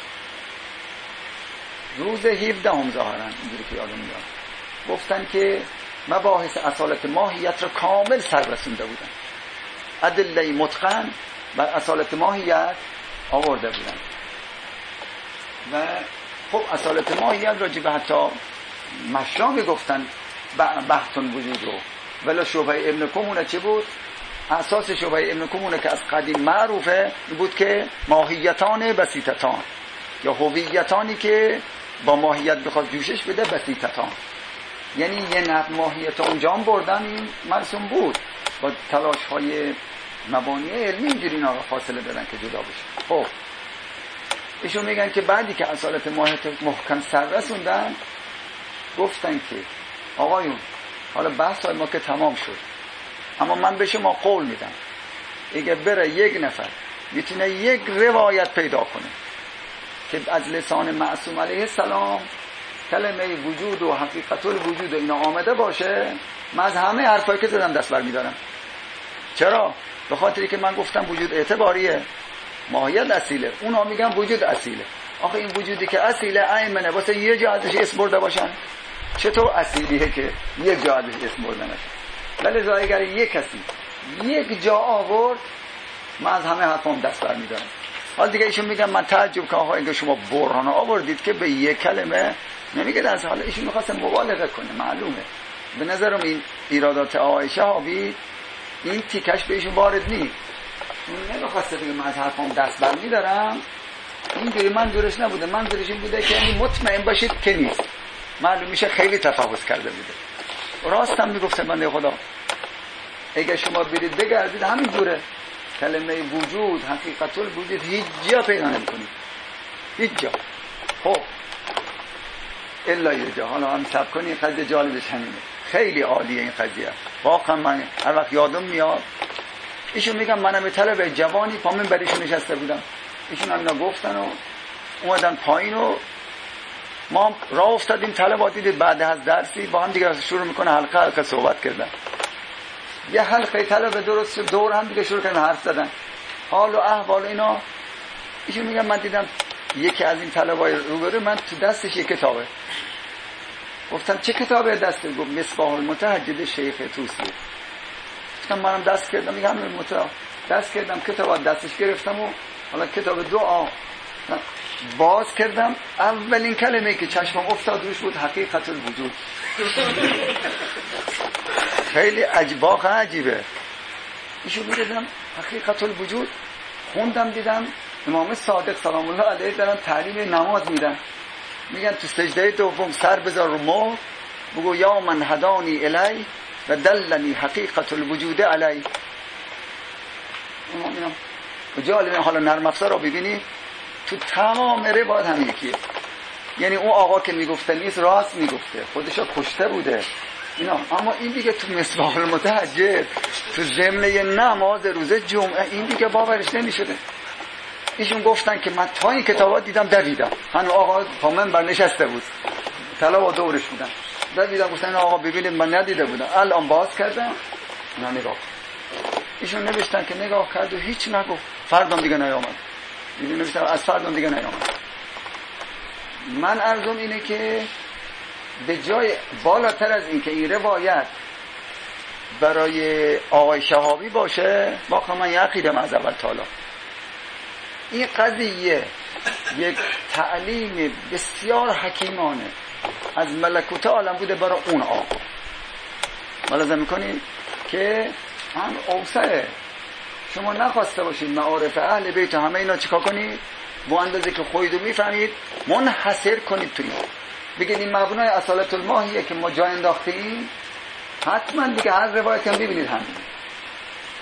روز هفده هم ظاهرن اینجوری که یادم میاد گفتن که مباحث اصالت ماهیت را کامل سر رسونده بودن، ادله متقن بر اصالت ماهیت آورده بودن. و خب اصالت ماهیت راجع به حتی مشرا میگفتن بحثون وجود رو. ولی شبهه ابن کمونه چه بود؟ اساس شبهه ابن کمونه که از قدیم معروفه بود که ماهیتان بسیطتان، یا هویتانی که با ماهیت بخواد جوشش بده بسیطتان، یعنی یه نفع ماهیت انجام بردن این مرسوم بود، با تلاش های مبانی علمی اینجوری اینا رو فاصله دادن که جدا بشه. خب ایشون میگن که بعدی که اصالت ماهیت محکم سر رسوندن گفتن که آقایون حالا بحث های ما که تمام شد، اما من به شما قول میدم اگه بره یک نفر میتونه یک روایت پیدا کنه که از لسان معصوم علیه السلام کلمه وجود و حقیقت الوجود اینا آمده باشه، من از همه حرفایی که زدم دست بر میدارم. چرا؟ به خاطری که من گفتم وجود اعتباریه، ماهیت اصیله، اونا میگن وجود اصیله. آخه این وجودی که اصیله ایمنه واسه یه جا ازش اسم برده باشن؟ چطور اصیلیه که یک جا ازش اسم برده نشه؟ ولی اگر یک کسی یک جا آورد من از همه حرفام دست بر میدارم. حال دیگه ایشون میگن من تعجب که آقا اگه شما برهان آوردید که به یک کلمه نمیگه از حالا ایشون میخواست مبالغه کنه، معلومه. به نظرم این ایرادات آقای شهابی این تیکش به ایشون وارد نیست. اون نمیخواسته بگه من از حرفام دست بر میدارم، اینجوری منظورش نبوده، منظورش این بوده که یعنی مطمئن باشید که نیست. معلوم میشه خیلی تفاوت کرده بوده. راست هم میگفته بنده خدا اگه شما برید بگردید همین دوره کلمه وجود حقیقت الوجود هیچ جا پیدا نمی‌کنید، هیچ جا. خب الا یه جا. حالا هم سب کنی قضیه جالبش همینه، خیلی عالیه این قضیه واقعا. من هر وقت یادم میاد ایشون میگم منم طلبه جوانی پا من برایشون نشسته بودم، ایشون هم اینا گفتن و اومدن پایین و ما راه افتادیم. طلبات دیدید بعد از درسی با هم دیگه شروع میکنه حلقه حلقه صحبت کردن. یه حلقه طلبه درست شد دور هم دیگه شروع کردن حرف زدن، حال و احوال اینا. ایشون میگم من دیدم یکی از این طلبای روبرو من تو دستش یک کتابه. گفتم چه کتابه دسته؟ گفت مصباح المتهجد شیخ توسی. گفتم منم دست کردم، میگم متأ دست کردم کتاب دستش گرفتم و حالا کتاب دعا باز کردم. اولین کلمه که چشمم افتاد روش بود حقیقت الوجود. خیلی عجیب، واقعا عجیبه. ایشون میگم حقیقت الوجود خوندم، دیدم امام صادق سلام الله علیه دارن تعلیم نماز میدن. میگن تو سجده دوم سر بذار رو مهر، بگو یا من هدانی الی و دلنی حقیقت الوجود علی. امام میگم جالبه. حالا نرم افزار رو ببینی تو تمام روایات هم یکیه، یعنی اون آقا که میگفته نیست راست میگفته، خودشو کشته بوده اینا، اما این دیگه تو مصباح المتهجد تو ضمن نماز روز جمعه این دیگه باورش نمیشده. ایشون گفتن که من تا این کتابا دیدم دویدم، هنو آقا تا من برنشسته بود، طلبا دورش بودن، دویدم گفتن آقا ببینید من ندیده بودم، الان باز کردم نه نگاه. ایشون نوشتن که نگاه کرد و هیچ نگفت، فردام دیگه نیامد. میدونی نوشتن از فردام دیگه نیامد. من عرضم اینه که به جای بالاتر از این که این روایت برای آقای شهابی باشه، واقعا من یقیدم از اول تا حالا این قضیه یک تعلیم بسیار حکیمانه از ملکوت عالم بوده برای اون آقا. ملاحظه میکنید که هم اوسعه، شما نخواسته باشید معارف اهل بیت همه اینا چیکار کنید؟ با اندازه که خودتون میفهمید منحصر کنید تو این، بگید این مبنای اصالت الماهیه که ما جا انداختیم، حتما دیگه هر روایت هم ببینید همین.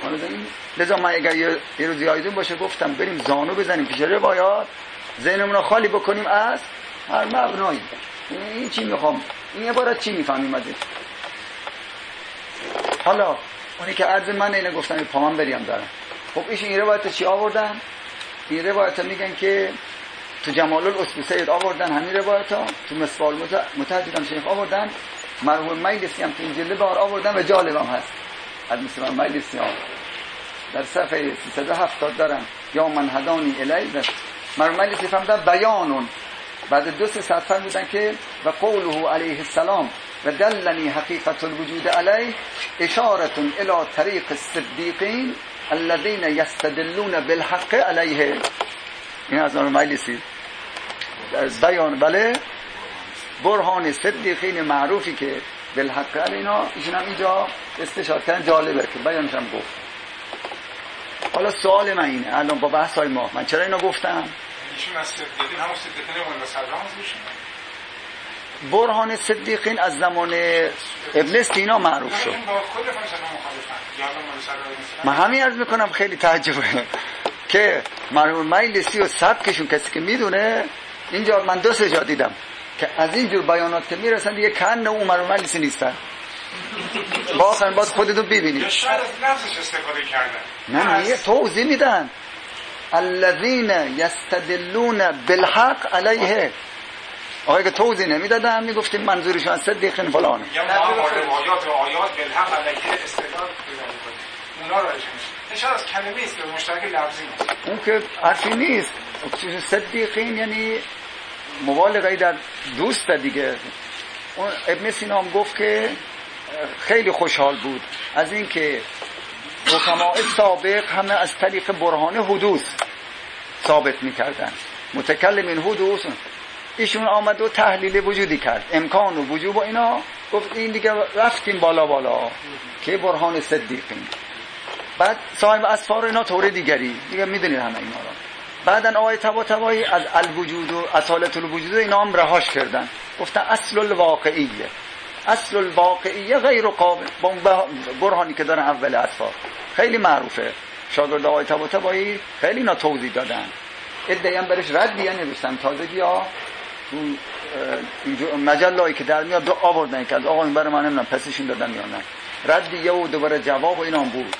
لذا من اگر یه روز یادتون باشه گفتم بریم زانو بزنیم پیش روایات، ذهنمون رو خالی بکنیم از هر مبنایی. این چی میخوام، این عبارت چی میفهمیم ازش. حالا اونی که عرض من اینه گفتم پامن بریم دارم. خب ایش این روایت چی آوردن؟ این روایت میگن که تو جمال الاسبوسید آوردن همین روایت ها، تو مصباح المتحدث هم شیخ آوردن، مرحوم مجلسی هم تو این جلد بار آوردن و جالب هم هست از مثل مجلسی ها در صفحه سیصد و هفتاد دارن یا من هدانی الی. مرحوم مجلسی فهمدن بیانون بعد دو سه صفحه بودن که و قوله علیه السلام و دلنی حقیقت الوجود علیه اشارة الى طریق الصدیقین الذين يستدلون بالحق علیه. این از مرحوم مجلسی بیان بله برهان صدیقین معروفی که بالحق علینا، ایشون هم اینجا استشاره کردن. جالبه که بیانش هم گفت. حالا سوال من اینه الان با بحث های ما من چرا اینا گفتم؟ ایشون از صدیقین همون صدیقین ولی سلام میشن. برهان صدیقین از زمان ابن سینا معروف شد. من همین عرض میکنم خیلی تعجبه که مرحوم مجلسی و سبکشون کسی که میدونه اینجا من دو سه جا دیدم که از اینجور بیانات که میرسن دیگه کن اون مرحوم مجلسی نیستن. واقعا باید خودتون ببینید. شاید از نفسش استفاده کردن. نه نه یه توضیح میدن الذین یستدلون بالحق علیه. آقای که توضیح نمیدادن میگفتیم منظورشون صدیقین فلانه. یا ما روایات و آیات بالحق علیه استدلال میکنیم. اونا رو اشاره از کلمه است مشترک لفظی نیست. اون که حرفی نیست. صدیقین یعنی مبالغه در دوست دیگه. اون ابن سینا هم گفت که خیلی خوشحال بود از این که حکماء سابق همه از طریق برهان حدوث ثابت میکردن. متکلمین حدوث ایشون آمد و تحلیل وجودی کرد، امکان و وجوب و اینا، گفت این دیگه رفتیم بالا بالا که برهان صدیقین. بعد صاحب اسفار اینا طور دیگری دیگه میدونید همه اینا رو. بعدن آیه تبا تبایی از الوجود و اصالت الوجود اینا هم رهاش کردن، گفتن اصل الواقعیه، اصل الواقعیه غیر قابل، با اون برهانی که دارن اول اسفار خیلی معروفه. شاگرد آیه تبا تبایی خیلی اینا توضیح دادن. ادعی هم برش ردی نوشتن تازگی ها تو اینجور مجله‌ای که در میاد دو آوردن که از آقا این برای من نمیدونم پسشون دادن یا نه، ردیه و دوباره جواب و اینا هم بود.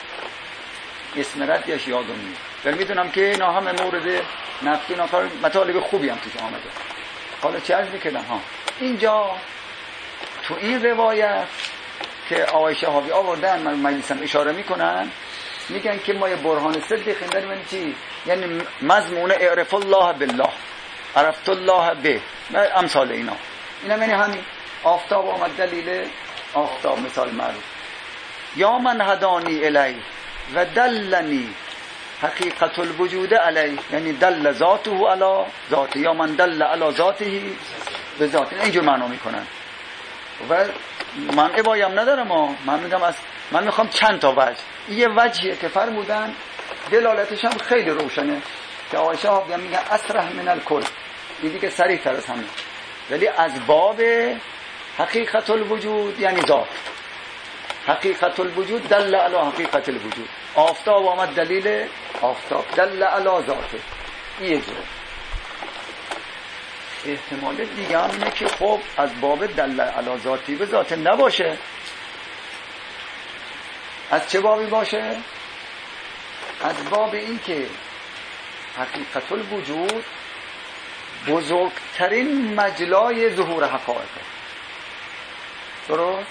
اسم ردیش یادم نیست ولی میدونم که اینا همه مورد نقدی اینا کار مطالب خوبی هم توش آمده. حالا چه عرض میکردم ها اینجا تو این روایت که آقای شهابی آوردن من مجلسم اشاره میکنن، میگن که ما یه برهان صدیقین داریم. یعنی چی؟ یعنی مضمون اعرف الله بالله، عرفت الله به امثال اینا. اینا یعنی همین آفتاب آمد دلیل آفتاب مثال معروف. یا من هدانی الی و دلنی حقیقت الوجود علی، یعنی دل ذاته علی ذاته، یا من دل علی ذاته به ذاته. اینجور معنا میکنن و من ابایم ندارم ها. من میگم از من میخوام چند تا وجه. یه وجهیه که فرمودن دلالتش هم خیلی روشنه که آقای شهاب میگن اسرح من الکل، این دیگه صریح تر از همه، ولی از باب حقیقت الوجود یعنی ذات. حقیقت الوجود دل علی حقیقت الوجود. آفتاب آمد دلیل آفتاب، دل علی ذاته. یه جور احتمال دیگه هم اینه که خب از باب دل علی ذاتی به ذات نباشه. از چه بابی باشه؟ از باب این که حقیقت الوجود بزرگترین مجلای ظهور حقایق. درست؟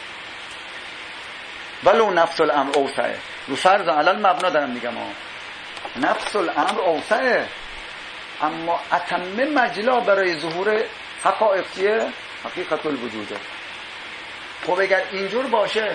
ولو نفس الامر اوسعه، رو فرض علل مبنا دارم میگم ها، نفس الامر اوسعه، اما اتم مجلا برای ظهور حقایق چیه؟ حقیقت الوجوده. خب اگر اینجور باشه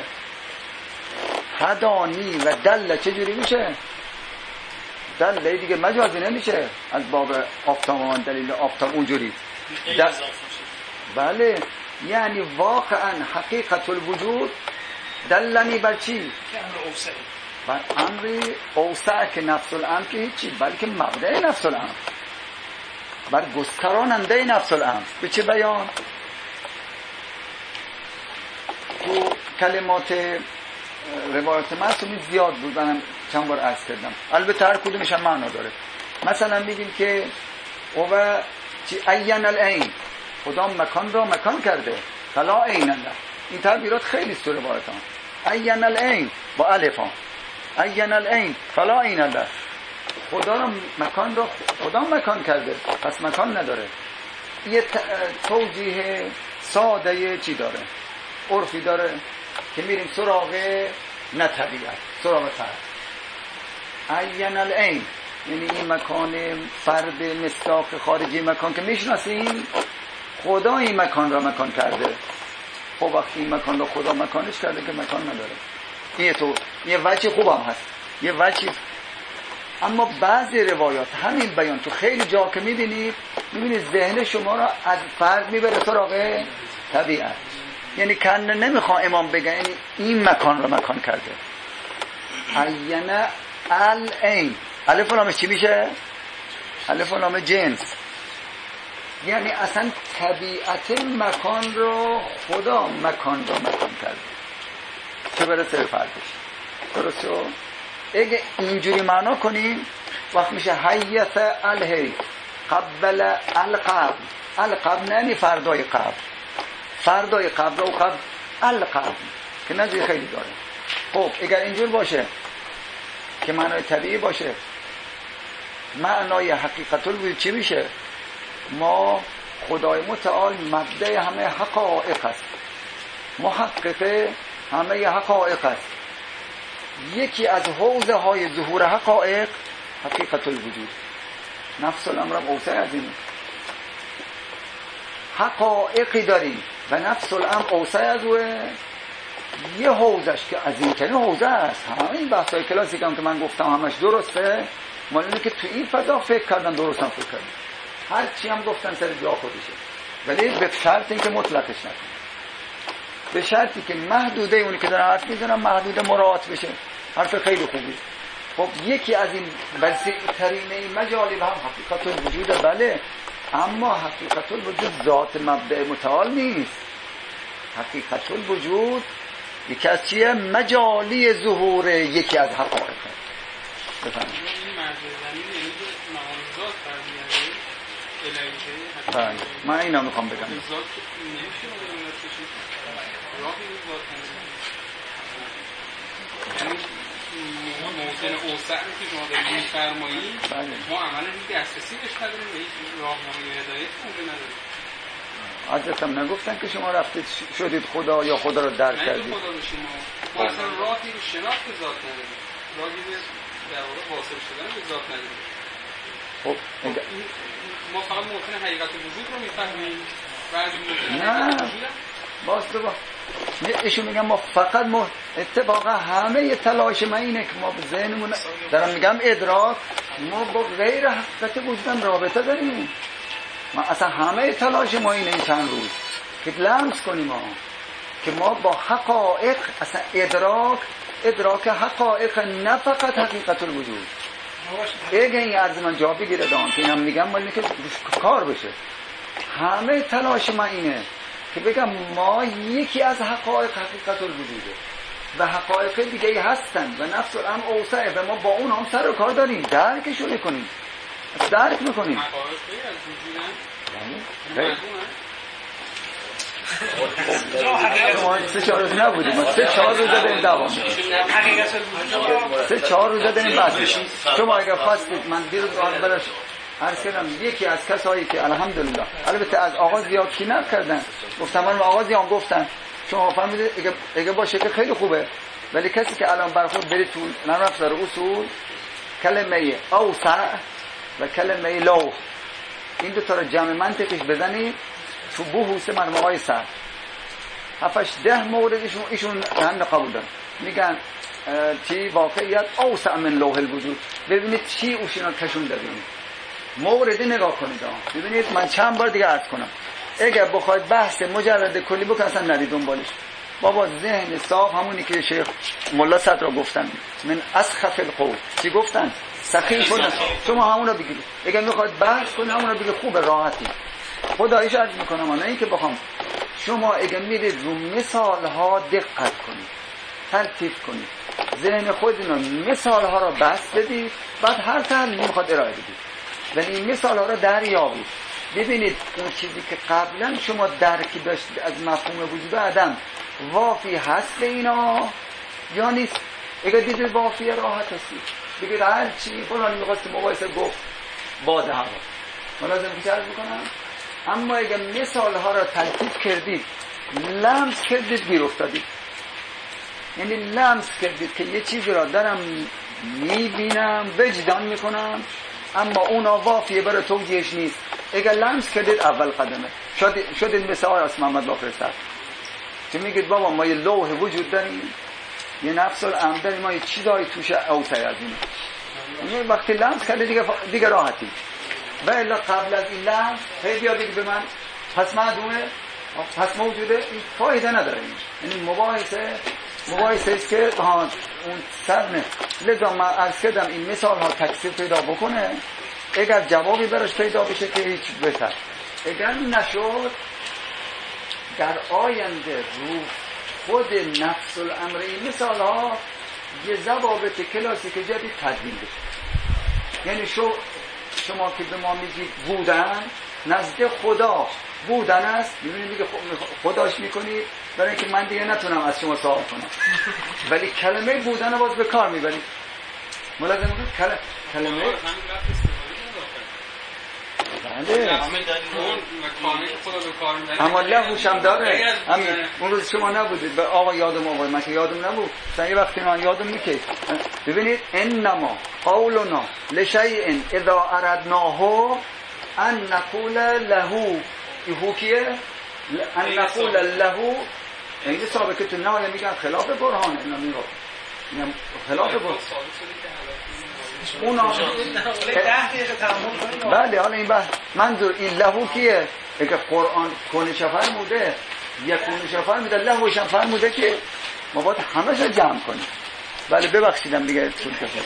هدانی و دل چجوری میشه؟ دل دیگه مجازی نمیشه از باب آفتاب و دلیل آفتاب اونجوری. دل... بله یعنی واقعا حقیقت الوجود دلنی بر چی؟ که امر اوسعی، بر امر اوسع که نفس الامر که هیچی، بلکه مبدأ نفس الامر، بر گستراننده نفس الامر. به چه بیان؟ تو کلمات روایت معصومی زیاد بود، منم چند بار عرض کردم، البته هر کدومش هم معنا داره. مثلا میگیم که او چی عین العین، خدا مکان را مکان کرده، فلا عین الله. این تعبیرات خیلی است تو روایت ها. عین العین با الف ها، عین العین فلا عین الله. خدا را مکان را خدا مکان کرده، پس مکان نداره. یه توجیه ساده چی داره، عرفی داره که میریم سراغ نه طبیعت، سراغ فرد. عین العین یعنی این مکان فرد مصداق خارجی مکان که میشناسیم، خدا این مکان را مکان کرده. خب وقتی این مکان را خدا مکانش کرده که مکان نداره. این تو یه وجه خوبم هست، یه وجه. اما بعضی روایات همین بیان تو خیلی جا که میبینید، میبینید ذهن شما را از فرد میبره سراغ طبیعت. یعنی کنه نمیخوام امام بگه یعنی این مکان را مکان کرده. عین العین، الف و لامش چی میشه؟ الف و لام جنس. یعنی اصلا طبیعت مکان رو خدا مکان رو مکان کرده چه برسه فردش. درست شد؟ اگه اینجوری معنا کنیم وقت میشه حیث الهی قبل القبل. القبل نه فردای قبل، فردای قبل و قبل القبل که نظری خیلی داره. خب اگر اینجور باشه که معنای طبیعی باشه، معنای حقیقت الوجود چی میشه؟ ما خدای متعال مبدأ همه حقایق است، محقق همه حقایق است. یکی از حوزه های ظهور حقایق حقیقت الوجود. نفس الامر اوسع از این حقایقی داریم و نفس الامر اوسع از اوه. یه حوزش که از این تنین حوزه است. همه این بحثای کلاسیک هم که من گفتم همش درسته، مال اینه که تو این فضا فکر کردن، درست هم فکر کردن، هر چی هم گفتن سر جا خودشه، ولی به شرط اینکه مطلقش نکنه، به شرطی که محدوده اونی که دارن حرف میزنن محدوده مراعات بشه. حرف خیلی خوبی. خب یکی از این وسیع‌ترین این مجالی و هم حقیقت الوجود، بله، اما حقیقت الوجود ذات مبدأ متعال نیست. حقیقت الوجود یکی از چیه؟ مجالی ظهور یکی از حقایق. بفهمید بله، من اینا میخوام بگم. موطن اوسع رو که شما دارید می‌فرمایید، ما عملا هیچ دسترسی بهش نداریم، به هیچ راهنمای هدایت ممکن نداریم. حضرت هم نگفتن که شما رفتید شدید خدا یا خدا رو درک کردید؟ نه خدا بشیم ما ما اصلا راهی به شناخت ذات نداریم، راهی به در واقع واصل شدن به ذات نداریم. خب ما فقط موطن حقیقت وجود رو می‌فهمیم و از موطن حقیقت وجود باز تو با ایشون میگم ما فقط ما اتفاقا همه تلاش ما اینه که ما به ذهنمون دارم میگم ادراک، ما با غیر حقیقت وجودم رابطه داریم. ما اصلا همه تلاش ما اینه این چند روز که لمس کنیم ما که ما با حقایق اصلا ادراک ادراک حقایق نه فقط حقیقت الوجود. اگه این عرض من جا بگیره دان که اینم میگم ولی که کار بشه. همه تلاش ما اینه که بگم ما یکی از حقایق حقیقت الوجوده و حقایق دیگه هستن و نفس الامر اوسعه و ما با اون هم سر و کار داریم، درکشو میکنیم، درک میکنیم. حقایقی از وجودن ما سه چهار روز نبودیم، ما سه چهار روز داریم دوام سه چهار روز داریم بحث. شما اگر خواستید من دیروز آن براش عرض کردم یکی از کسایی که الحمدلله البته از آغاز زیاد کی نکردن، گفتم من آغازی هم گفتن شما فهمیدید اگه, اگه باشه که خیلی خوبه، ولی کسی که الان برخورد برید تو نرفت در اصول کلمه اوسع و کلمه لوح این دو تا رو جمع منطقیش بزنید تو بحوث مرموهای سر هفتش ده موردشون ایشون هم قبول دارن، میگن چی واقعیت اوسع من لوح الوجود. ببینید چی اوشینا کشون داریم موردی نگاه کنید. ببینید من چند بار دیگه عرض کنم، اگر بخواید بحث مجرد کلی بکن اصلا نرید دنبالش. بابا ذهن صاف همونی که شیخ ملا صدر گفتن من اسخف القول چی گفتن سخیف کنن، شما همون رو بگید. اگر میخواید بحث کنید همون رو بگید، خوب راحتی. خداییش عرض میکنم نه اینکه بخوام شما اگر میرید رو مثال ها دقت کنید، تلطیف کنید، ذهن خودتون رو مثال ها رو بس بدید، بعد هر تحلیلی میخواد ارائه بدید ولی این مثال ها رو دریابید. ببینید اون چیزی که قبلا شما درکی داشتید از مفهوم وجود عدم وافی هست به اینا یا نیست؟ اگه دیدید وافی راحت هستید بگید هر چی فلانی میخواست مقایسه گفت باده هوا ملازم که عرض بکنم. اما اگه مثال ها را تلطیف کردید، لمس کردید، گیر افتادید. یعنی لمس کردید که یه چیزی را دارم میبینم، وجدان میکنم، اما اونا وافیه برای توجیهش نیست. اگه لمس کردید اول قدمه. شدید, شدید مثل آقای اسم محمد باقر صدر که میگید بابا ما یه لوح وجود داریم، یه نفس الامر داریم، ما یه چیزایی توش اوسعی از اینه. یعنی وقتی لمس کردید دیگه, دیگه راحتی. و الا قبل از این لحظه هی بیادید به من پس معدومه، پس موجوده، این فایده نداره. یعنی مباحثه مباحثه است که اون سر نه. لذا من عرض کردم این مثال ها تکثیر پیدا بکنه، اگر جوابی براش پیدا بشه که هیچ بهتر، اگر نشد در آینده رو خود نفس الامر این مثال ها یه ضوابط کلاسیک جدید تدوین بشه. یعنی شو شما که به ما میگید بودن، نزد خدا بودن است، میبینید میگه خداش میکنید برای اینکه من دیگه نتونم از شما سوال کنم، ولی کلمه بودن رو باز به کار میبرید. ملازم بود کلمه کلمه بله اما لهوش هم داره. همین اون روز شما نبودید به آقا یادم آقای من که یادم نبود، مثلا یه وقتی من یادم میکرد. ببینید انما قولنا لشیء اذا اردناه ان نقول له، ایهو کیه؟ ان نقول له، این سابقه تو نهایه میگن خلاف برهانه، اینا میگن خلاف برهانه اونا ده دقیقه تمام کنید. بله حالا این بحث منظور این لهو کیه؟ اگه قرآن کنش فرموده یک کنش فرموده، لهوش هم فرموده که ما باید همه رو جمع کنیم. بله ببخشیدم دیگه طول کشید.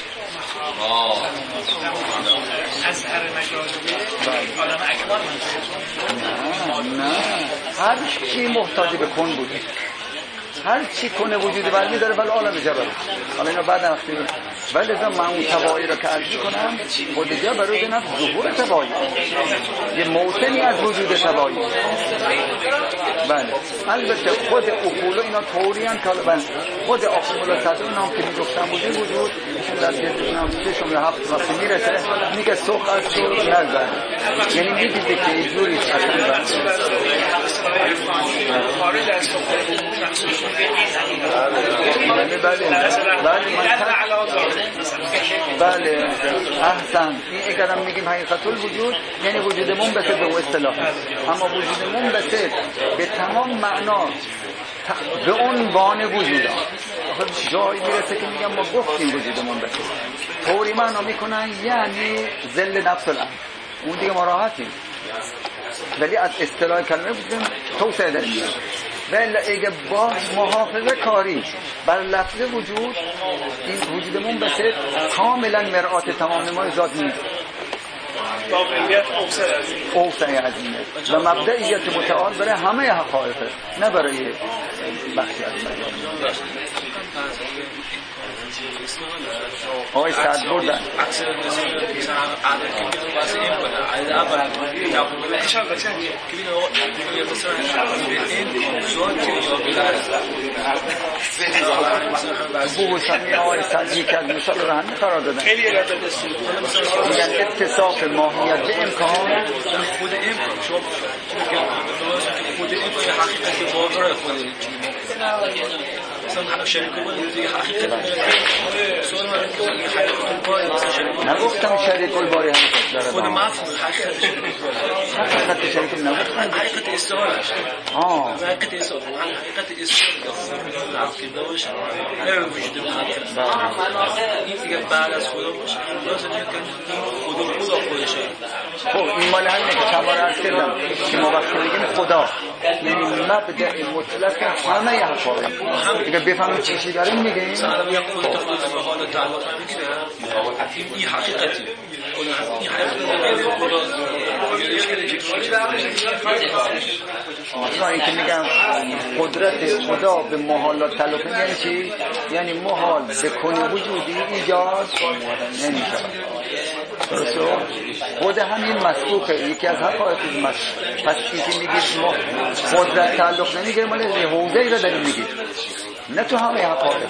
از هر مجازی آدم اکبر نه نه هر چی محتاج به کن بوده، هر چی کنه وجود برمی داره ولی عالم جبر. حالا اینا بعد وقتی ولی ازم من اون تبایی رو که عرضی کنم خود جبر رو دینم ظهور تبایی، یه موطنی از وجود تبایی. بله البته خود اقول اینا طوری هم که خود اقول صدر نام که می گفتم وجود وجود ایشون در جلدشون هم سه شمره هفت وقتی میرسه میگه سوق از سوق نزد، یعنی میدیده که یه جوری اصلا خارج از سوق بله بله بله احسن. این اگرم میگیم حقیقت الوجود یعنی وجود منبسط به اصطلاح، اما وجود منبسط به تمام معنا به عنوان وجود جایی میرسه که میگم ما گفتیم وجود منبسط طوری معنا میکنن یعنی ذل نفس الامر، اون دیگه ما راحتیم. ولی از اصطلاح کلمه بودیم توسعه داریم. ولی اگه با محافظه کاری بر لفظ وجود، این وجود منبسط کاملا مرآت تمام ما ذات نیست، واقعیت اوسعی عظیمه و مبدئیت متعال برای همه حقایقه، نه برای بخشی از مجال. آقای سعد بردن بوسنی آقای سعد یک از مثال رو همین قرار دادن، میگن اتصاف ماهیت به امکان خود امکان شما خود امکان حقیقت واقعی خود مثلا شریک کنید دیگه حقیقت سوال من حقیقت الباری نگفتم شریک الباری حقیقت داره، خود مفهوم حقیقت حقیقت شریک نگفتم، حقیقت استعارش آه حقیقت استعاره حقیقت استعاره عقیده باشه نه وجود حقیقت این دیگه بعد از خدا باشه لازم که خدا خدا خودشه. خب این مال همینه که چند بار عرض کردم که ما وقتی میگیم خدا یعنی مبدأ مطلق همه حقایق دیگه بفهمیم چی چی داریم میگیم. مثلا میگم خودت خودت به حال تعلق میگیره این حقیقتی این حقیقت خدا مثلا اینکه میگم قدرت خدا به محالات تعلق یعنی چی؟ یعنی محال به کن وجودی ایجاد نمیشه. درسته؟ خود همین مسبوقه، یکی از حقایق مسبوق. پس اینکه میگید قدرت تعلق نمیگیره، مال حوزه‌ای رو داریم میگید، نه تو همه حقایق.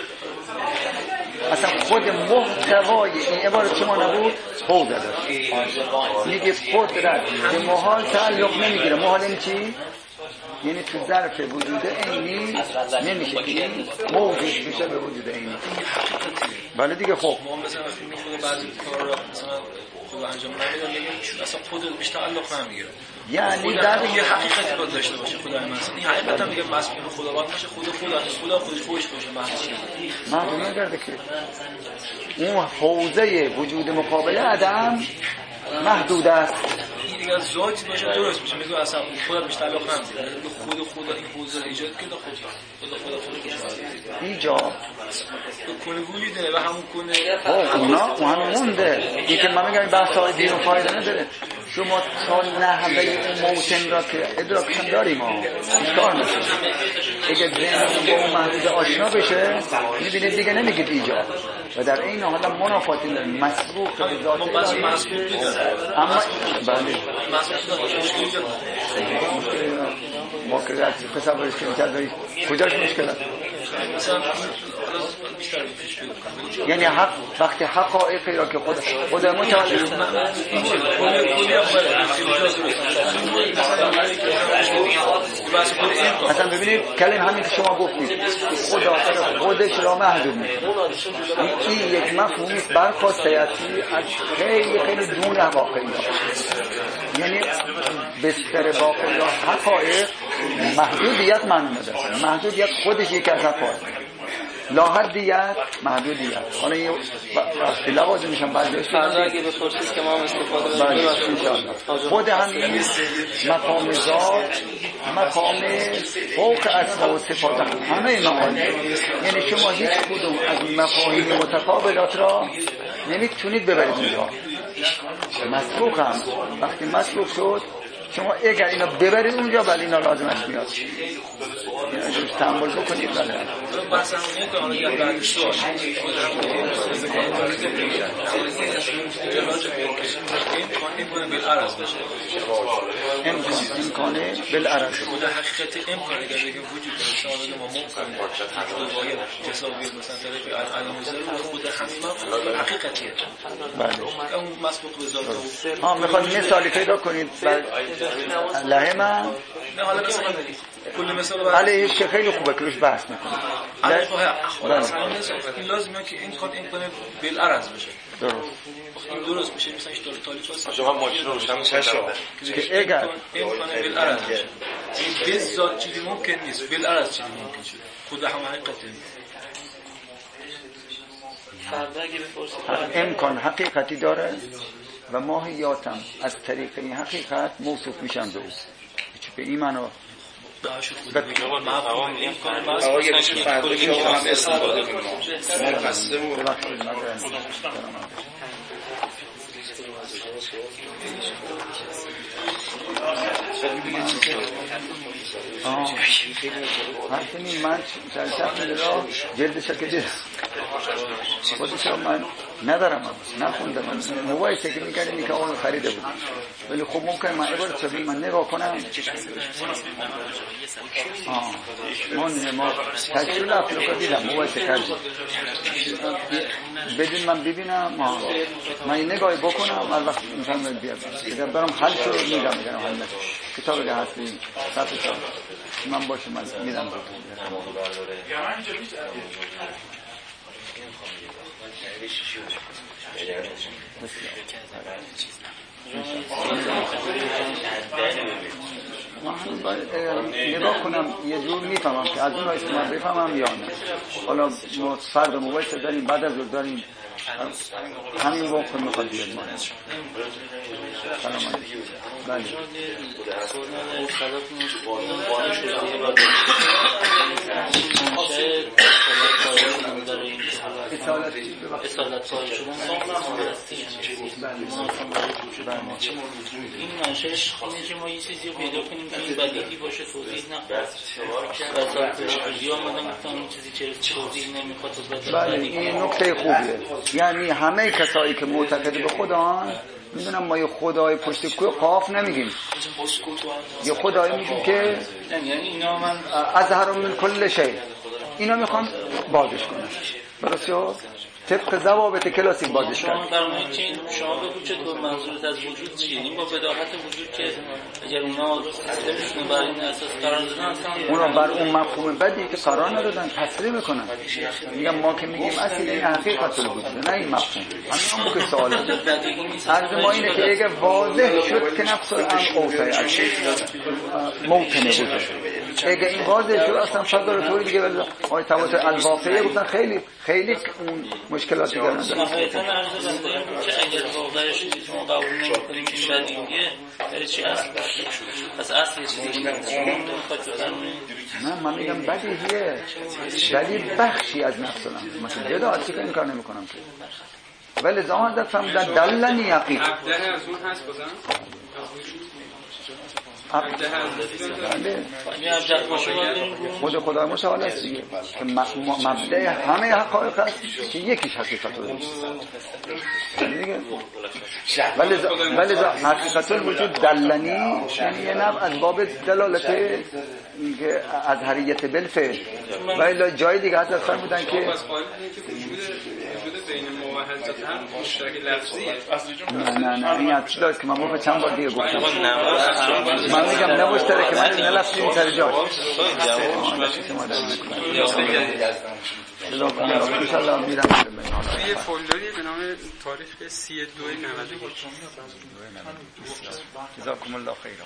اصلا خود محتوای این عبارت شما نبود حوزه داشت. میگه قدرت به محال تعلق نمیگیره. محال این چی؟ یعنی تو ظرف وجود عینی نمیشه که این موجود میشه به وجود عینی. بله دیگه. خب ما مثلا میخواد بعضی کارا رو مثلا خود انجام نمیدن، میگه اصلا خود بیشتر تعلق نمیگیره. یعنی در یه حقیقتی باید داشته باشه خدای من. این حقیقت هم میگه مسئول خداوند باشه، خود خدا خدا خودش خودش باشه محدود محدود نگرده که اون حوزه وجود مقابل عدم محدود است. این دیگه از ذاتی باشه درست میشه. میگه اصلا خدا بیشتر تعلق نمیگیره، خود خدا این حوزه رو ایجاد کرده، خود خدا خدا خودش ایجاد کنه وجوده و همون کنه. خب اونا اون هم مونده. این که من میگم بحث های دین و فایده نداره. شما تا نحوه اون موتن را که ادراکشن داریم ها بیشتار نشه. اگه ذهنتون با اون محدود آشنا بشه میبینید دیگه نمیگید ایجاد و در این حالا منافاتی داره. مسبوق به ذات الهی اما بله واقعیت تصورش که میکرد کجاش مشکل است؟ یعنی حق وقتی حقایقی را که خود خود متعالی اصلا ببینید کلم همین که شما گفتید خدا خودش را محدود میکنه. این یک مفهومی برخواستیتی از خیلی خیلی دون واقعی یعنی بستر واقعی حقایق محدودیت معنی نداره. محدودیت خودش یک از حقایق، لاحدیت محدودیت. حالا این وقتی لوازم میشن برداشت فردا اگه بپرسید که ما هم استفاده بکنیم انشاءالله. خود همین مقام ذات مقام فوق اسما و صفات همه مقام، یعنی شما هیچ کدوم از مفاهیم متقابلات را نمیتونید ببرید اونجا. مسبوق هم وقتی مسبوق شد شما اگر اینا ببرید اونجا ولی اینا لازمش میاد اینا جوش تنبال بکنید. بله بحث همونه که آنها یا بعدش داشت امکانه بالعرض بشه، امکانه بالعرض خود حقیقت امکانه اگر بگه وجود داره شما بگه ما ممکنه واقعی تصاویر مثلا طرف علم ضرور خود همین حقیقتیه. بله اون مسبوق به ذات ها میخواد مثالی پیدا کنید لحه من نه حالا مثلا کل مثال علیه که خیلی خوبه که روش بحث میکنه. این لازمه که این کار امکانه بالعرض بشه. درست این درست میشه مثلا اشتال تالیف هست شما ماشین روشن چشه که اگر امکانه بالعرض بشه این به ذات چیزی ممکن نیست، بالعرض چیزی ممکن شده خود هم حقیقته. فردا اگه بپرسید امکان حقیقتی داره و ماهیاتم از طریق این حقیقت موصوف میشن به او. به این معنا آقا یه بشه فردا که آقا هم استفاده کنیم مرخصه بود همچنین من چند میده را جلدش که دید خودش من ندارم، من نخوندم، من موبایسته که میگردیم این که آن خریده بود ولی خب ممکن من عبارت شبیه من نگاه کنم من ما تشکیل افریقا دیدم موبایسته کردیم بدین من ببینم من این نگاهی بکنم هر وقت میفهم بیاد اگر برام حل شد میگم میگم حل نشد کتاب که هستی صفحه کتاب من باشم من میدم نگاه کنم یه جور میفهمم که از اون هایست من بفهمم یا نه. حالا ما فرد موبایل داریم بعد از روز داریم همین وقت میخواد بیاد ما سلام علیکم. بله اصالت اصالت قائل شدن سامون هستی این منشأش اینه که ما یه چیزی رو پیدا کنیم که این بدیهی باشه توضیح نخواد وسط توضیح آمدن گفتم این چیزی چرا توضیح نمیخواد. بله این نکته خوبیه. یعنی همه کسایی که معتقد به خدا میدونم ما یه خدای پشت کوه قاف نمیگیم، یه خدایی میگیم که یعنی اینا من اظهر من کل شی، اینا میخوان بازش کنن. درسته؟ طبق ضوابط کلاسیک بازش کنن. شما فرمایید که شما بگو چطور منظورت از وجود چیه؟ این با بداهت وجود که اگر اونا سیستمشون بر این اساس قرار دادن اصلا اونا بر اون مفهوم بدی که قرار ندادن تصریح میکنن. میگم ما که میگیم اصل این حقیقت الوجود، نه این مفهوم. همین هم که سوال عرض ما اینه که اگه واضح شد که نفس الامر اوصای موطن وجود، اگه این واضح شد اصلا شاید داره طوری دیگه ولی آقای تواتر الواقعیه گفتن خیلی خیلی اون مشکلات دیگه نداره. نهایتاً عرض بنده که اگر واقعش ما قبول نمی‌کنیم که بدیهیه برای چی اصل باشه؟ پس اصل یه چیزی نه من میگم بدیهیه ولی بخشی از نفس الامر مثلا بداعتی که این کار نمی‌کنم که ولی زمان حضرت فرمودن دلنی یقین عبده از اون هست بازم خود خدا مشاهد است دیگه که مبدأ همه حقایق است که یکیش حقیقت الوجود دیگه. ولی ولی حقیقت الوجود دلنی یعنی یه نوع از باب دلالت که اظهریت بالفعل. ولی جای دیگه حضرت فرمودن که بین موحدات هم مشترک لفظیه. نه نه نه این اصل داشت که من موقع چند بار دیگه گفتم من میگم نه مشترک من نه لفظی این سر جاش انشاءالله میرم توی فولدری به نام تاریخ سی دو نود و یک جزاکم الله خیرا.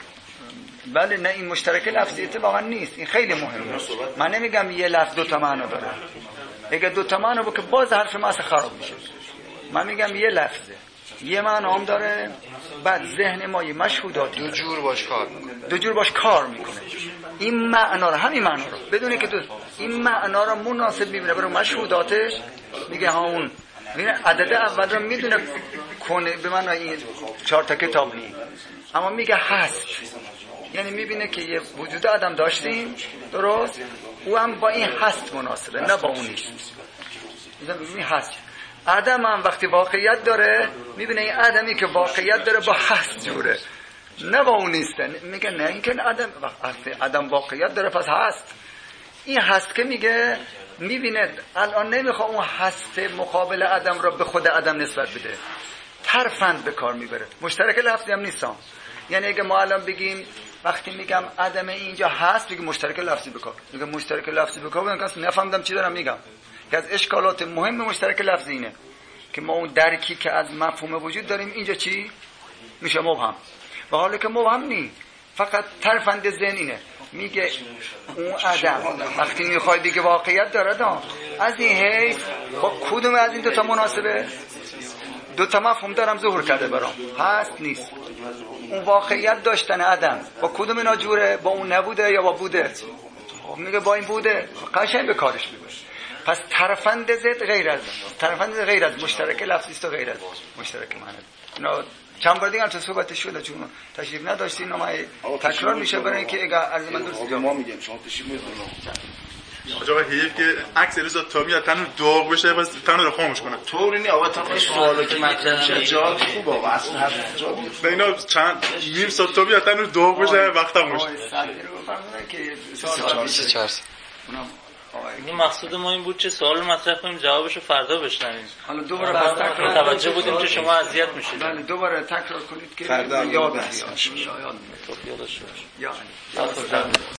بله نه این مشترک لفظی اتفاقا نیست، این خیلی مهمه. من نمیگم یه لفظ دو تا معنی داره، اگه دو تا معنی باشه باز حرف ما اصلا خراب میشه. من میگم یه لفظه یه معنی هم داره، بعد ذهن ما یه مشهودات دو جور باش کار میکنه دو جور باش کار میکنه این معنا رو همین معنا رو بدونه که دو این معنا رو مناسب میبینه برای مشهوداتش میگه ها اون عدد اول رو میدونه کنه به معنی این چهار تا کتاب نی اما میگه هست، یعنی میبینه که یه وجود آدم داشتیم درست او هم با این هست مناسبه نه با اون نیست. میبینه هست آدم هم وقتی واقعیت داره میبینه این آدمی که واقعیت داره با هست جوره نه با اون نیست. میگه نه این که آدم وقتی آدم واقعیت داره پس هست. این هست که میگه میبینه الان نمیخواد اون هست مقابل آدم را به خود آدم نسبت بده، ترفند به کار میبره. مشترک لفظی هم نیستم. یعنی اگه ما الان بگیم وقتی میگم آدم اینجا هست بگیم مشترک لفظی بکار، میگم مشترک لفظی بکار بگم کس نفهمیدم چی دارم میگم. که از اشکالات مهم مشترک لفظی اینه که ما اون درکی که از مفهوم وجود داریم اینجا چی میشه مبهم، و حالا که مبهم نی فقط ترفند ذهن اینه میگه اون آدم وقتی میخوای دیگه واقعیت داره دا از این حیث با کدوم از این دوتا مناسبه دو تا مفهوم دارم ظهور کرده برام هست نیست. اون واقعیت داشتن آدم با کدوم اینا جوره؟ با اون نبوده یا با بوده؟ میگه با این بوده، قشنگ به کارش میبره. پس ترفند ضد غیر از ترفند غیر از مشترک لفظی است و غیر از مشترک معنی. اینا چند بار دیگه هم صحبت شده چون تشریف نداشتین نمای تکرار میشه برای اینکه اگه از من درست ما میگیم شما تشریف میذارید آقا حیف که عکس الیزا تا میاد تنو داغ بشه بس تنو رو خاموش کنه. طوری نی آقا تا سوالا که مطرح میشه جواب خوبه آقا اصلا حرف جواب به اینا چند نیم ساعت تا میاد تنو داغ بشه وقتم باشه. سه چهار این مقصود ما این بود که سوال مطرح کنیم جوابشو فردا بشنویم. حالا دوباره بس تکرار توجه بودیم که شما اذیت میشید. بله دوباره تکرار کنید که فردا یاد بس بیاد. یادش یا